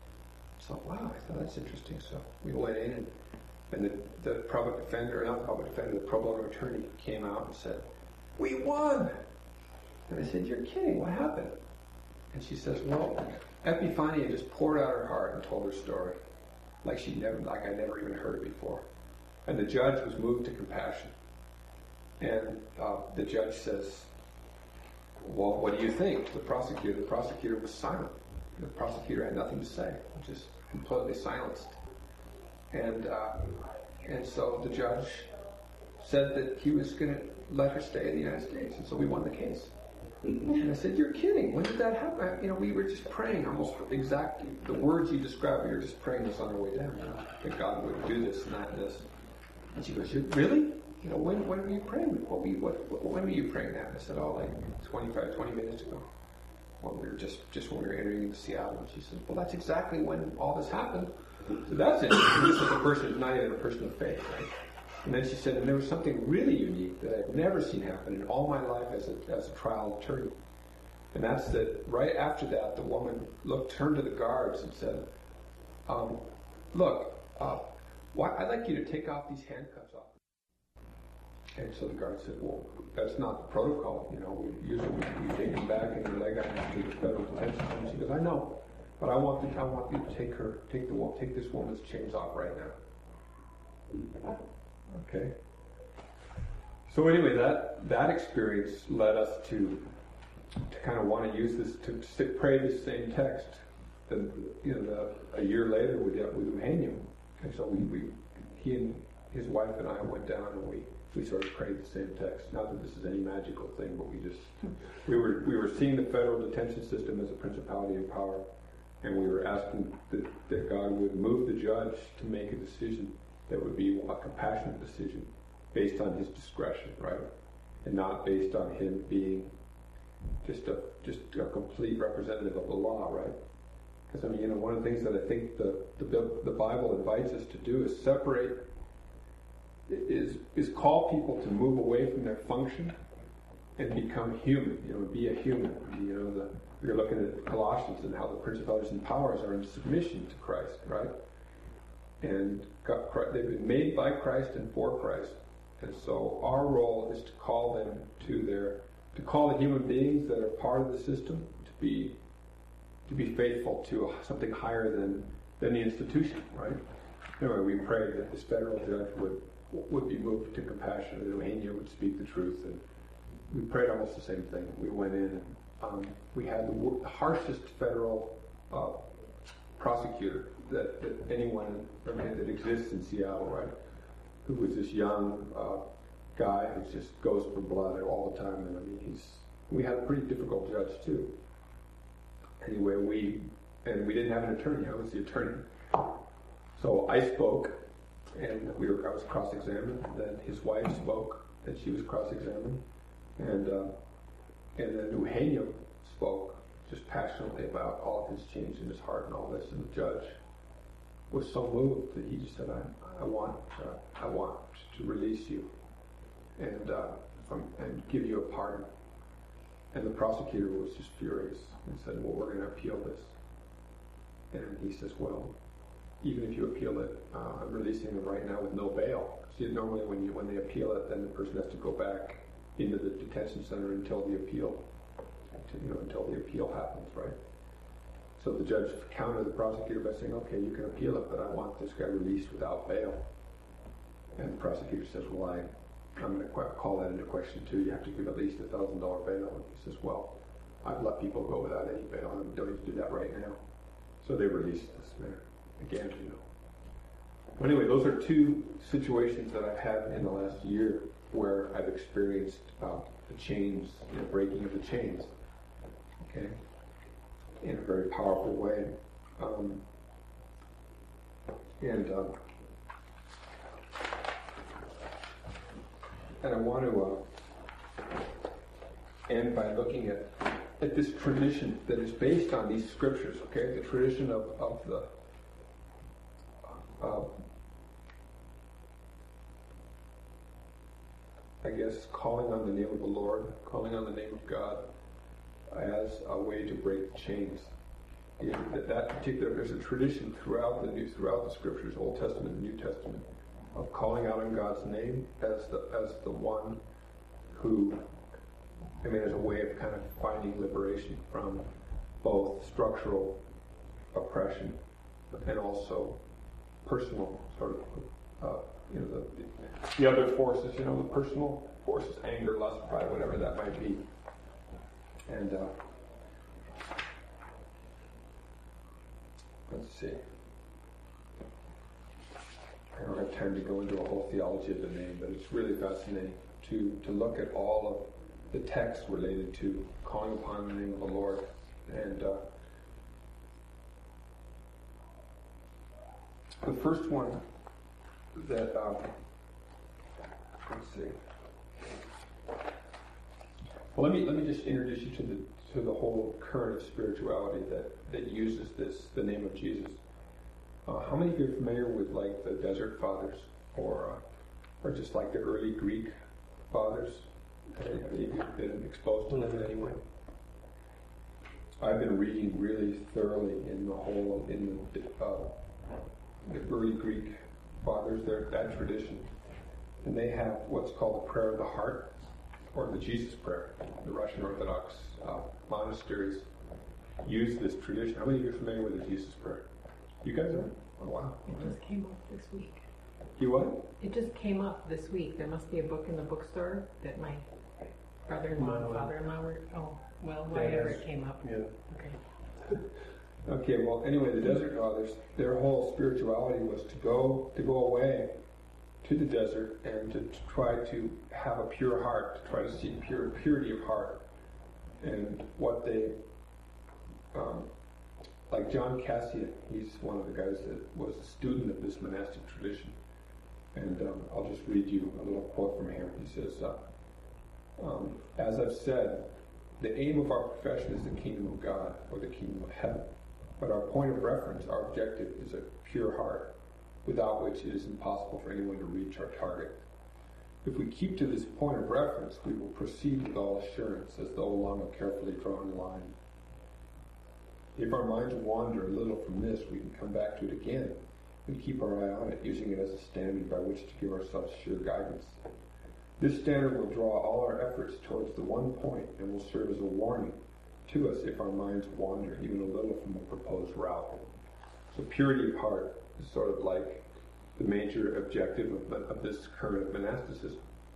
So, wow, I thought that's interesting. So we went in, and, and the, the public defender, not the public defender, the pro bono attorney came out and said, "We won!" And I said, "You're kidding. What happened?" And she says, "Well, Epiphania just poured out her heart and told her story, like she never, like I never even heard it before." And the judge was moved to compassion. And uh, the judge says, "Well, what do you think?" The prosecutor, the prosecutor was silent. The prosecutor had nothing to say, just completely silenced. And uh, and so the judge said that he was going to let her stay in the United States, and so we won the case. And I said, "You're kidding. When did that happen?" You know, we were just praying almost exactly the words you described. We were just praying this on our way down, you know, that God would do this and that and this. And she goes, "You really? You know, when when were you praying? What were you, what, what, when were you praying that?" And I said, "Oh, like twenty-five, twenty minutes ago. When we were just, just when we were entering into Seattle." And she said, "Well, that's exactly when all this happened." So that's it. And this is a person who's not even a person of faith, right? And then she said, "And there was something really unique that I've never seen happen in all my life as a as a trial attorney. And that's that right after that, the woman looked, turned to the guards and said, um, look, uh, why, I'd like you to take off these handcuffs off." And so the guard said, "Well, that's not the protocol. You know, we usually we, we take them back in your leg to the federal detention." And she goes, "I know. but I want the, I want you to take her, take the wo- take this woman's chains off right now. Okay. So anyway, that that experience led us to to kind of want to use this to stick, pray this same text. Then you know, the, a year later we did with Eugenio, and so we, we he and his wife and I went down and we. We sort of prayed the same text. Not that this is any magical thing, but we just we were we were seeing the federal detention system as a principality and power, and we were asking that, that God would move the judge to make a decision that would be a compassionate decision based on his discretion, right, and not based on him being just a just a complete representative of the law, right? Because I mean, you know, one of the things that I think the the, the Bible invites us to do is separate. Is is call people to move away from their function and become human. You know, be a human. You know, the, we're looking at Colossians and how the principalities and powers are in submission to Christ, right? And God, they've been made by Christ and for Christ, and so our role is to call them to their to call the human beings that are part of the system to be to be faithful to something higher than than the institution, right? Anyway, we pray that this federal judge would. would be moved to compassion, that Eugenio would speak the truth, and we prayed almost the same thing. We went in and um, we had the, w- the harshest federal uh, prosecutor that, that anyone, I mean, that exists in Seattle, right? Who was this young uh, guy who just goes for blood all the time, and I mean, he's. We had a pretty difficult judge too. Anyway, we and we didn't have an attorney. I was the attorney, so I spoke. And we were, I was cross-examined. Then his wife spoke, and she was cross-examined. And uh, and then Eugenio spoke just passionately about all of his change in his heart and all this. And the judge was so moved that he just said, "I, I want, uh, I want to release you, and uh, from and give you a pardon." And the prosecutor was just furious and said, "Well, we're going to appeal this." And he says, "Well, even if you appeal it, uh, I'm releasing them right now with no bail." See, normally when you when they appeal it, then the person has to go back into the detention center until the appeal, until, you know, until the appeal happens, right? So the judge countered the prosecutor by saying, "Okay, you can appeal it, but I want this guy released without bail." And the prosecutor says, "Well, I, I'm going to call that into question too. You have to give at least a thousand dollar bail." And he says, "Well, I've let people go without any bail. I'm going to do that right now." So they released this man. Again, you know. But anyway, those are two situations that I've had in the last year where I've experienced uh, the chains, the breaking of the chains, okay, in a very powerful way. Um, and uh, and I want to uh, end by looking at at this tradition that is based on these scriptures, okay, the tradition of, of the Uh, I guess calling on the name of the Lord, calling on the name of God as a way to break chains. In that, that particular, there's a tradition throughout the new, throughout the scriptures, Old Testament and New Testament, of calling out on God's name as the as the one who, I mean, as a way of kind of finding liberation from both structural oppression and also personal sort of, uh, you know, the, the other forces, you know, the personal forces, anger, lust, pride, whatever that might be. And uh, let's see. I don't have time to go into a whole theology of the name, but it's really fascinating to, to look at all of the texts related to calling upon the name of the Lord. And uh, the first one that, um, let's see. Well, let me let me just introduce you to the to the whole current of spirituality that, that uses this the name of Jesus. Uh, how many of you are familiar with like the Desert Fathers, or uh, or just like the early Greek fathers? Have you been exposed to them in any way? I've been reading really thoroughly in the whole in the. Uh, the early Greek fathers, they're that tradition. And they have what's called the prayer of the heart, or the Jesus prayer. The Russian Orthodox uh, monasteries use this tradition. How many of you are familiar with the Jesus Prayer? You guys are? Oh, wow. It just came up this week. You what? It just came up this week. There must be a book in the bookstore that my brother-in-law and No. father-in-law were, oh, well, That whenever is- it came up. Yeah. Okay. Okay, well, anyway, the Desert Fathers, their whole spirituality was to go to go away to the desert and to, to try to have a pure heart, to try to seek pure purity of heart. And what they, um, like John Cassian, he's one of the guys that was a student of this monastic tradition. And um, I'll just read you a little quote from him. He says, uh, um, as I've said, the aim of our profession is the kingdom of God, or the kingdom of heaven. But our point of reference, our objective, is a pure heart, without which it is impossible for anyone to reach our target. If we keep to this point of reference, we will proceed with all assurance, as though along a carefully drawn line. If our minds wander a little from this, we can come back to it again and keep our eye on it, using it as a standard by which to give ourselves sure guidance. This standard will draw all our efforts towards the one point and will serve as a warning to us if our minds wander even a little from the proposed route. So purity of heart is sort of like the major objective of, of this current monasticism.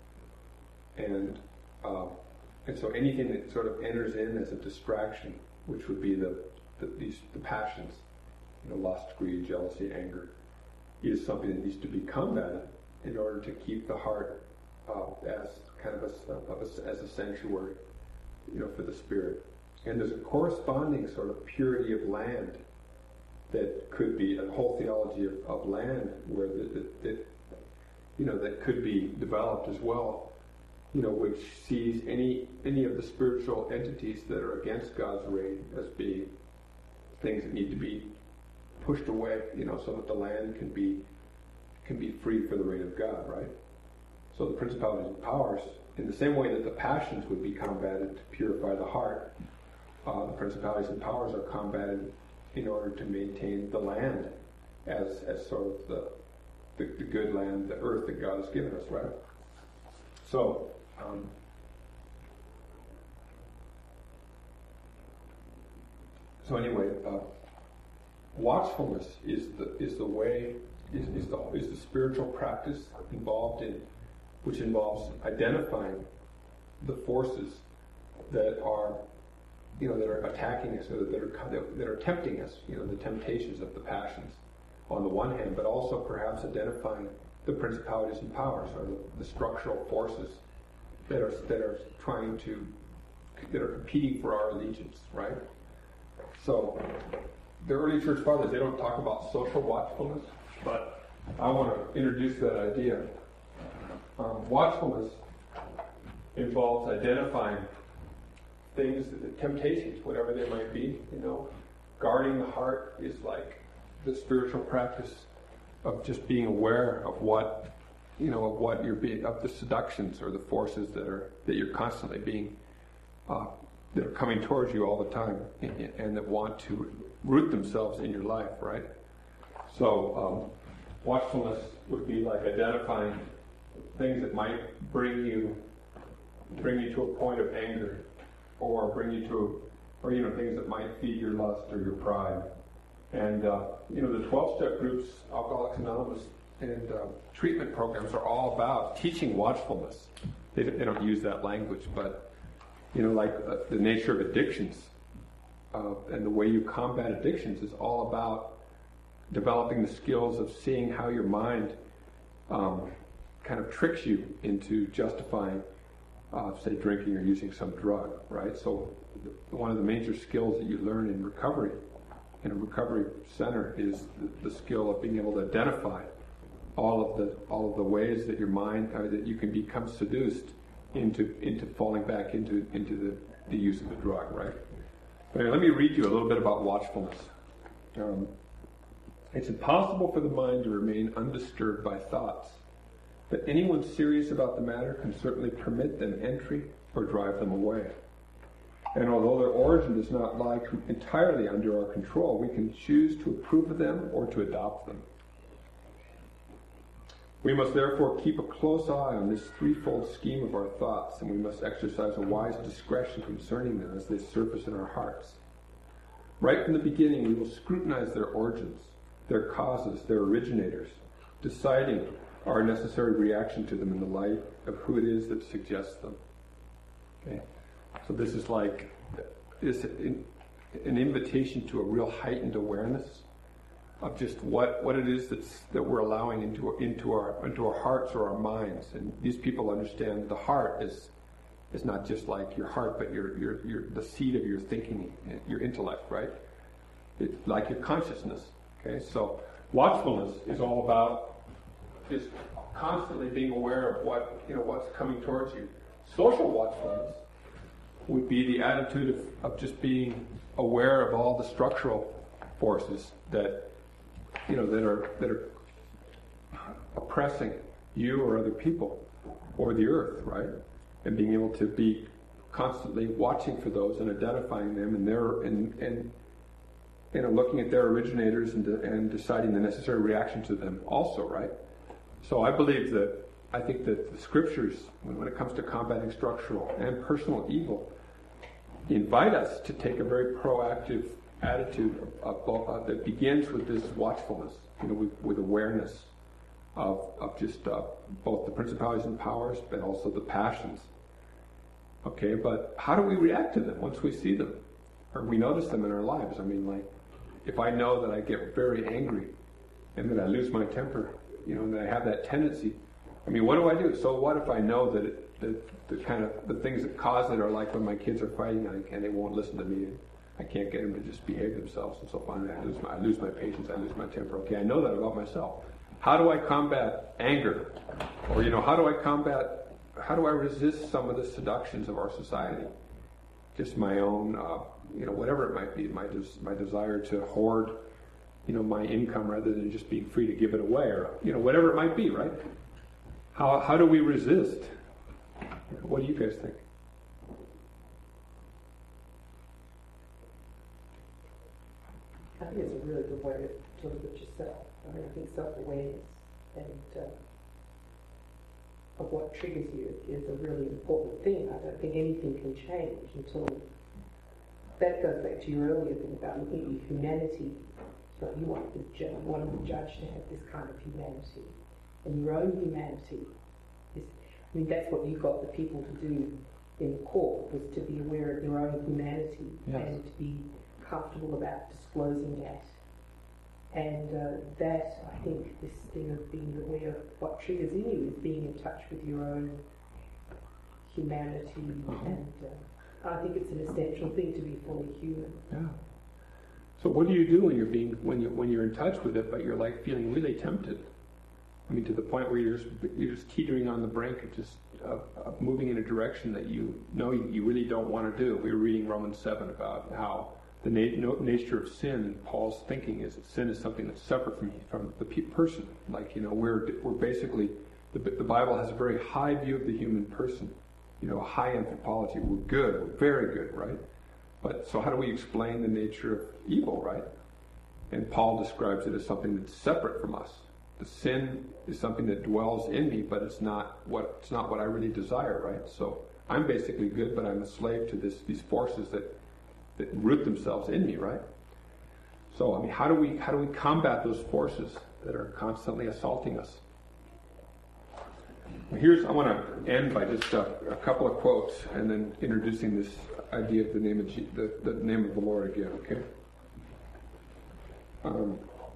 And uh, and so anything that sort of enters in as a distraction, which would be the the, these, the passions, you know, lust, greed, jealousy, anger, is something that needs to be combated in order to keep the heart uh, as kind of a, of a, as a sanctuary, you know, for the spirit. And there's a corresponding sort of purity of land that could be a whole theology of, of land where that, that, you know, that could be developed as well, you know, which sees any any of the spiritual entities that are against God's reign as being things that need to be pushed away, you know, so that the land can be can be free for the reign of God, right? So the principalities and powers, in the same way that the passions would be combated to purify the heart, uh, the principalities and powers are combated in order to maintain the land as as sort of the, the the good land, the earth that God has given us, right? So, um, so anyway, uh, watchfulness is the is the way is, is the is the spiritual practice involved in, which involves identifying the forces that are, you know, that are attacking us, or that are that are tempting us, you know, the temptations of the passions, on the one hand, but also perhaps identifying the principalities and powers, or the, the structural forces that are that are trying to that are competing for our allegiance, right? So, the early church fathers, they don't talk about social watchfulness, but I want to introduce that idea. Um, watchfulness involves identifying things, temptations, whatever they might be, you know. Guarding the heart is like the spiritual practice of just being aware of what, you know, of what you're being, of the seductions or the forces that are, that you're constantly being, uh, that are coming towards you all the time, and, and that want to root themselves in your life, right? So, um, watchfulness would be like identifying things that might bring you, bring you to a point of anger, or bring you to, or, you know, things that might feed your lust or your pride. And, uh, you know, the twelve-step groups, Alcoholics Anonymous, and uh, treatment programs are all about teaching watchfulness. They, they don't use that language, but, you know, like uh, the nature of addictions uh, and the way you combat addictions is all about developing the skills of seeing how your mind um, kind of tricks you into justifying, uh, say, drinking or using some drug, right? So one of the major skills that you learn in recovery, in a recovery center, is the, the skill of being able to identify all of the all of the ways that your mind, uh, that you can become seduced into into falling back into into the, the use of the drug, right? But anyway, let me read you a little bit about watchfulness. Um, it's impossible for the mind to remain undisturbed by thoughts, but anyone serious about the matter can certainly permit them entry or drive them away. And although their origin does not lie entirely under our control, we can choose to approve of them or to adopt them. We must therefore keep a close eye on this threefold scheme of our thoughts, and we must exercise a wise discretion concerning them as they surface in our hearts. Right from the beginning, we will scrutinize their origins, their causes, their originators, deciding our necessary reaction to them in the light of who it is that suggests them. Okay, so this is like is an invitation to a real heightened awareness of just what, what it is that's, that we're allowing into into our into our hearts or our minds. And these people understand the heart is is not just like your heart, but your your your the seat of your thinking, your intellect, right? It's like your consciousness. Okay, so watchfulness is all about just constantly being aware of what you know what's coming towards you. Social watchfulness would be the attitude of, of just being aware of all the structural forces that you know that are that are oppressing you or other people or the earth, right? And being able to be constantly watching for those and identifying them and their and and you know looking at their originators and de- and deciding the necessary reaction to them also, right? So I believe that I think that the scriptures, when it comes to combating structural and personal evil, invite us to take a very proactive attitude of, of, of, that begins with this watchfulness, you know, with, with awareness of of just uh, both the principalities and powers, but also the passions. Okay, but how do we react to them once we see them, or we notice them in our lives? I mean, like, if I know that I get very angry and that I lose my temper, you know, and that I have that tendency, I mean, what do I do? So what if I know that it, that the kind of the things that cause it are like when my kids are fighting and they won't listen to me, and I can't get them to just behave themselves, and so finally I lose my I lose my patience, I lose my temper. Okay, I know that about myself. How do I combat anger? Or, you know, how do I combat, how do I resist some of the seductions of our society? Just my own, uh, you know, whatever it might be, my des- my desire to hoard, you know, my income rather than just being free to give it away, or, you know, whatever it might be, right? How how do we resist? What do you guys think? I think it's a really good way to look at yourself. I mean, I think self-awareness and uh, of what triggers you is a really important thing. I don't think anything can change until that goes back to your earlier thing about looking at your humanity. So you want the judge, want the judge to have this kind of humanity, and your own humanity is. I mean, that's what you got the people to do in the court, was to be aware of their own humanity, yes, and to be comfortable about disclosing that. And uh, that, I think, this thing of being aware of what triggers in you is being in touch with your own humanity, uh-huh. and uh, I think it's an essential thing to be fully human. Yeah. So what do you do when you're being when you when you're in touch with it, but you're like feeling really tempted? I mean, to the point where you're just you're just teetering on the brink of just uh, of moving in a direction that you know you, you really don't want to do. We were reading Romans seven about how the na- no, nature of sin. Paul's thinking is that sin is something that's separate from from the pe- person. Like, you know, we're we're basically the the Bible has a very high view of the human person. You know, a high anthropology. We're good. We're very good, right? But so how do we explain the nature of evil, right? And Paul describes it as something that's separate from us. The sin is something that dwells in me, but it's not what it's not what I really desire, right? So I'm basically good, but I'm a slave to this these forces that that root themselves in me, right? So I mean, how do we how do we combat those forces that are constantly assaulting us? Here's I want to end by just a, a couple of quotes, and then introducing this idea of the name of G, the, the name of the Lord again. Okay. Um,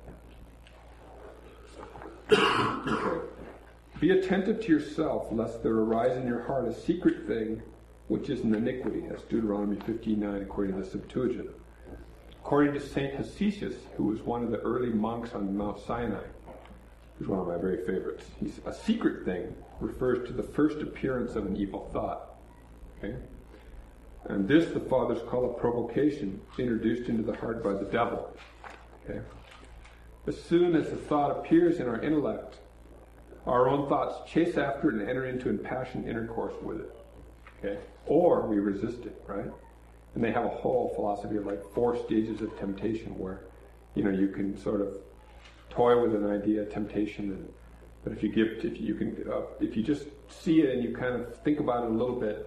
okay. Be attentive to yourself, lest there arise in your heart a secret thing which is an iniquity. That's Deuteronomy fifteen nine, according to the Septuagint. According to Saint Hesychius, who was one of the early monks on Mount Sinai, who's one of my very favorites. He's, a secret thing refers to the first appearance of an evil thought. Okay? And this the fathers call a provocation introduced into the heart by the devil. Okay? As soon as the thought appears in our intellect, our own thoughts chase after it and enter into impassioned intercourse with it. Okay? Or we resist it, right? And they have a whole philosophy of like four stages of temptation where, you know, you can sort of toy with an idea, temptation, and, but if you give, if you can, uh, if you just see it and you kind of think about it a little bit,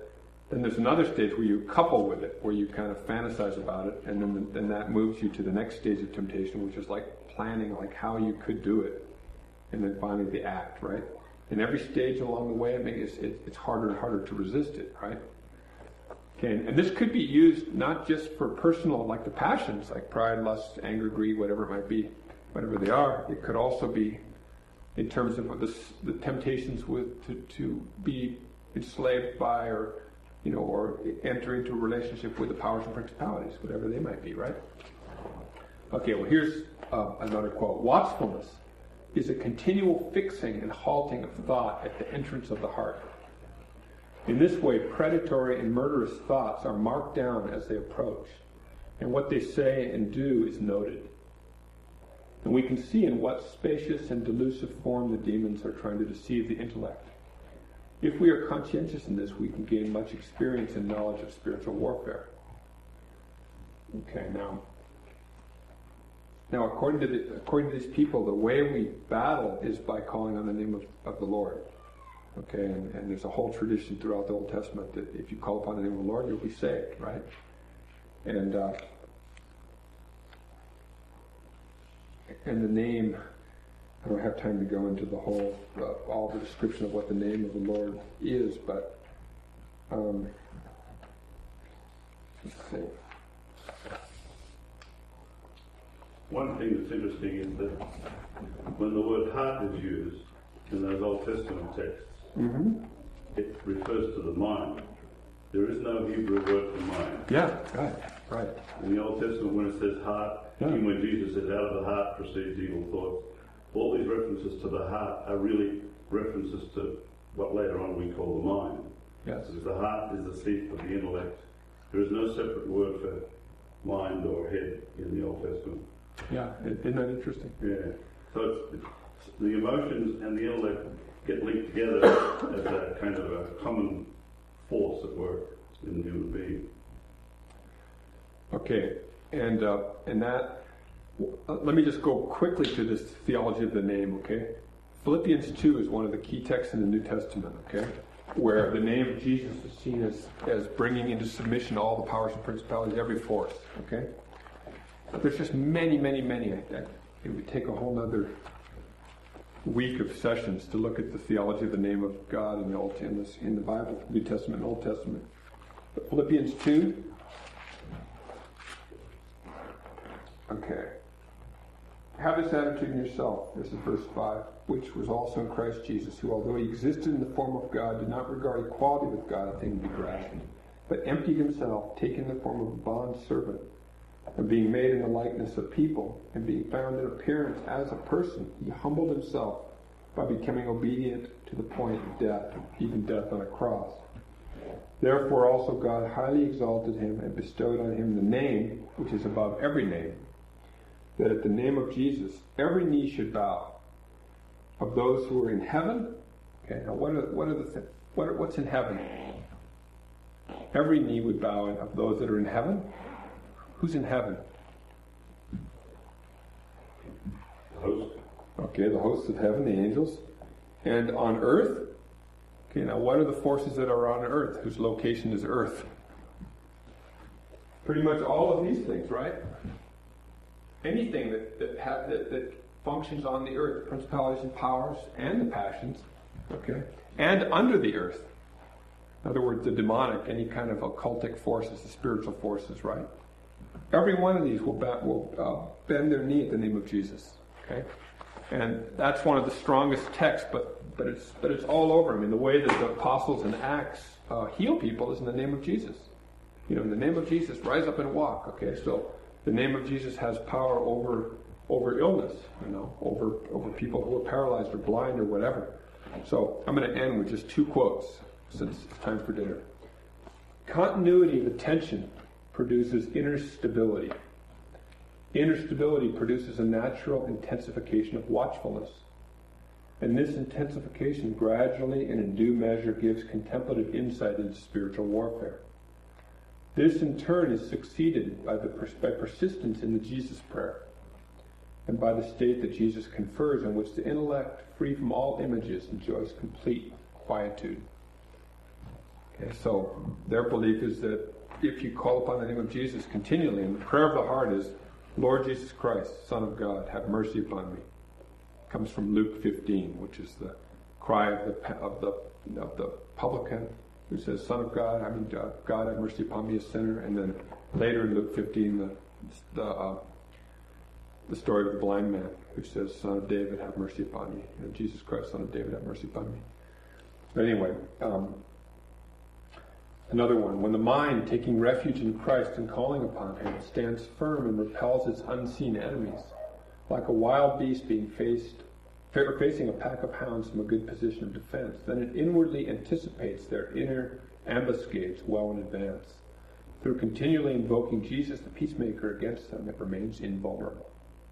Then there's another stage where you couple with it, where you kind of fantasize about it, and then then that moves you to the next stage of temptation, which is like planning, like how you could do it, and then finally the act, right? And every stage along the way, it makes it, it's harder and harder to resist it, right? Okay, and, and this could be used not just for personal, like the passions, like pride, lust, anger, greed, whatever it might be, whatever they are. It could also be in terms of the, the temptations with to, to be enslaved by, or you know, or enter into a relationship with the powers and principalities, whatever they might be, right? Okay, well here's uh, another quote. Watchfulness is a continual fixing and halting of thought at the entrance of the heart. In this way, predatory and murderous thoughts are marked down as they approach, and what they say and do is noted. And we can see in what spacious and delusive form the demons are trying to deceive the intellect. If we are conscientious in this, we can gain much experience and knowledge of spiritual warfare. Okay, now, now according to the, according to these people, the way we battle is by calling on the name of, of the Lord. Okay, and, and there's a whole tradition throughout the Old Testament that if you call upon the name of the Lord, you'll be saved, right? And uh, and the name. I don't have time to go into the whole, uh, all the description of what the name of the Lord is, but um, let's see. One thing that's interesting is that when the word heart is used in those Old Testament texts, Mm-hmm. it refers to the mind. There is no Hebrew word for mind. Yeah, right, right. In the Old Testament, when it says heart, Yeah. even when Jesus says, out of the heart proceeds evil thoughts, all these references to the heart are really references to what later on we call the mind. Yes. Because the heart is the seat of the intellect. There is no separate word for mind or head in the Old Testament. Yeah, isn't that interesting? Yeah. So it's, it's the emotions and the intellect get linked together as a kind of a common force at work in the human being. Okay, and uh, and that. Uh, let me just go quickly to this theology of the name, okay? Philippians two is one of the key texts in the New Testament, okay? Where the name of Jesus is seen as, as bringing into submission all the powers and principalities, every force, okay? But there's just many, many, many. I, I, it would take a whole other week of sessions to look at the theology of the name of God in the Old in, this, in the Bible, New Testament and Old Testament. But Philippians two, okay. Have this attitude in yourself, this is verse five, which was also in Christ Jesus, who, although he existed in the form of God, did not regard equality with God a thing to be grasped, but emptied himself, taking the form of a bond servant, and being made in the likeness of people, and being found in appearance as a person, he humbled himself by becoming obedient to the point of death, even death on a cross. Therefore also God highly exalted him and bestowed on him the name which is above every name, that at the name of Jesus every knee should bow, of those who are in heaven. Okay, now what are what are the th- what are, what's in heaven? Every knee would bow of those that are in heaven. Who's in heaven? The host. Okay, the hosts of heaven, the angels, and on earth. Okay, now what are the forces that are on earth, whose location is earth? Pretty much all of these things, right? Anything that that, ha- that that functions on the earth, the principalities and powers and the passions, okay, and under the earth. In other words, the demonic, any kind of occultic forces, the spiritual forces, right? Every one of these will, ba- will uh, bend their knee at the name of Jesus, okay? And that's one of the strongest texts, but but it's but it's all over. I mean, the way that the apostles in Acts uh, heal people is in the name of Jesus. You know, in the name of Jesus, rise up and walk. Okay, so the name of Jesus has power over over illness. You know, over over people who are paralyzed or blind or whatever. So I'm going to end with just two quotes since it's time for dinner. Continuity of attention produces inner stability. Inner stability produces a natural intensification of watchfulness. And this intensification gradually and in due measure gives contemplative insight into spiritual warfare. This in turn is succeeded by, the, by persistence in the Jesus prayer and by the state that Jesus confers, in which the intellect, free from all images, enjoys complete quietude. Okay, so their belief is that if you call upon the name of Jesus continually, and the prayer of the heart is, Lord Jesus Christ, Son of God, have mercy upon me. It comes from Luke fifteen, which is the cry of the of the of the publican who says, Son of God, I mean uh, God, have mercy upon me, a sinner. And then later in Luke fifteen, the the uh, the story of the blind man who says, Son of David, have mercy upon me. You know, Jesus Christ, Son of David, have mercy upon me. But anyway, um, another one. When the mind, taking refuge in Christ and calling upon Him, stands firm and repels its unseen enemies, like a wild beast being faced, fa- facing a pack of hounds from a good position of defense, then it inwardly anticipates their inner ambuscades well in advance. Through continually invoking Jesus, the peacemaker, against them, it remains invulnerable.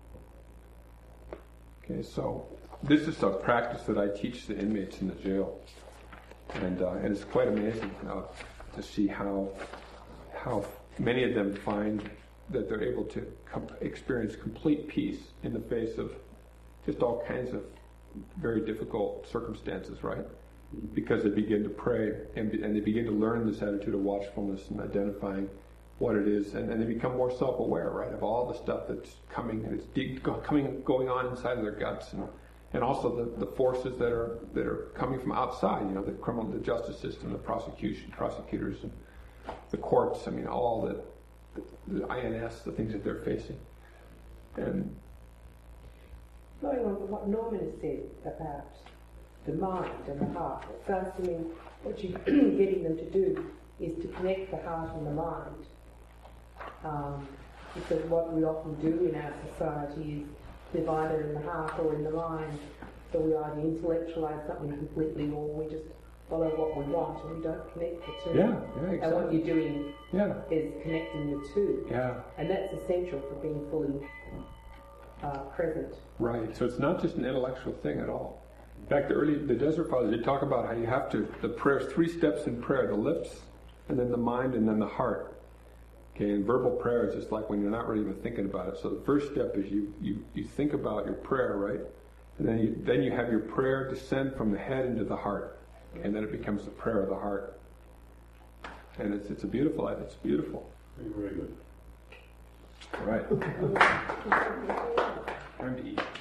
Okay, so this is a practice that I teach the inmates in the jail, and uh, and it's quite amazing uh, to see how how many of them find that they're able to com- experience complete peace in the face of just all kinds of very difficult circumstances, right? Because they begin to pray and, be, and they begin to learn this attitude of watchfulness and identifying what it is, and, and they become more self-aware, right, of all the stuff that's coming and it's de- coming going on inside of their guts, and and also the, the forces that are that are coming from outside, you know, the criminal, the justice system, the prosecution, prosecutors, and the courts. I mean, all the the, the I N S, the things that they're facing, and going on to what Norman has said about the mind and the heart, it sounds to me what you're getting them to do is to connect the heart and the mind. Um, because what we often do in our society is live either in the heart or in the mind. So we either intellectualize something completely, or we just follow what we want and we don't connect the two. Yeah, yeah, exactly. And what you're doing yeah, is connecting the two. yeah, And that's essential for being fully uh, present. right. So it's not just an intellectual thing at all. In fact, the early the Desert Fathers, they talk about how you have to the prayer, three steps in prayer: the lips, and then the mind, and then the heart. Okay, and verbal prayer is just like when you're not really even thinking about it. So the first step is you, you, you think about your prayer, right? And then you then you have your prayer descend from the head into the heart. Okay, and then it becomes the prayer of the heart. And it's it's a beautiful it's beautiful. Very good. All right. Time to eat.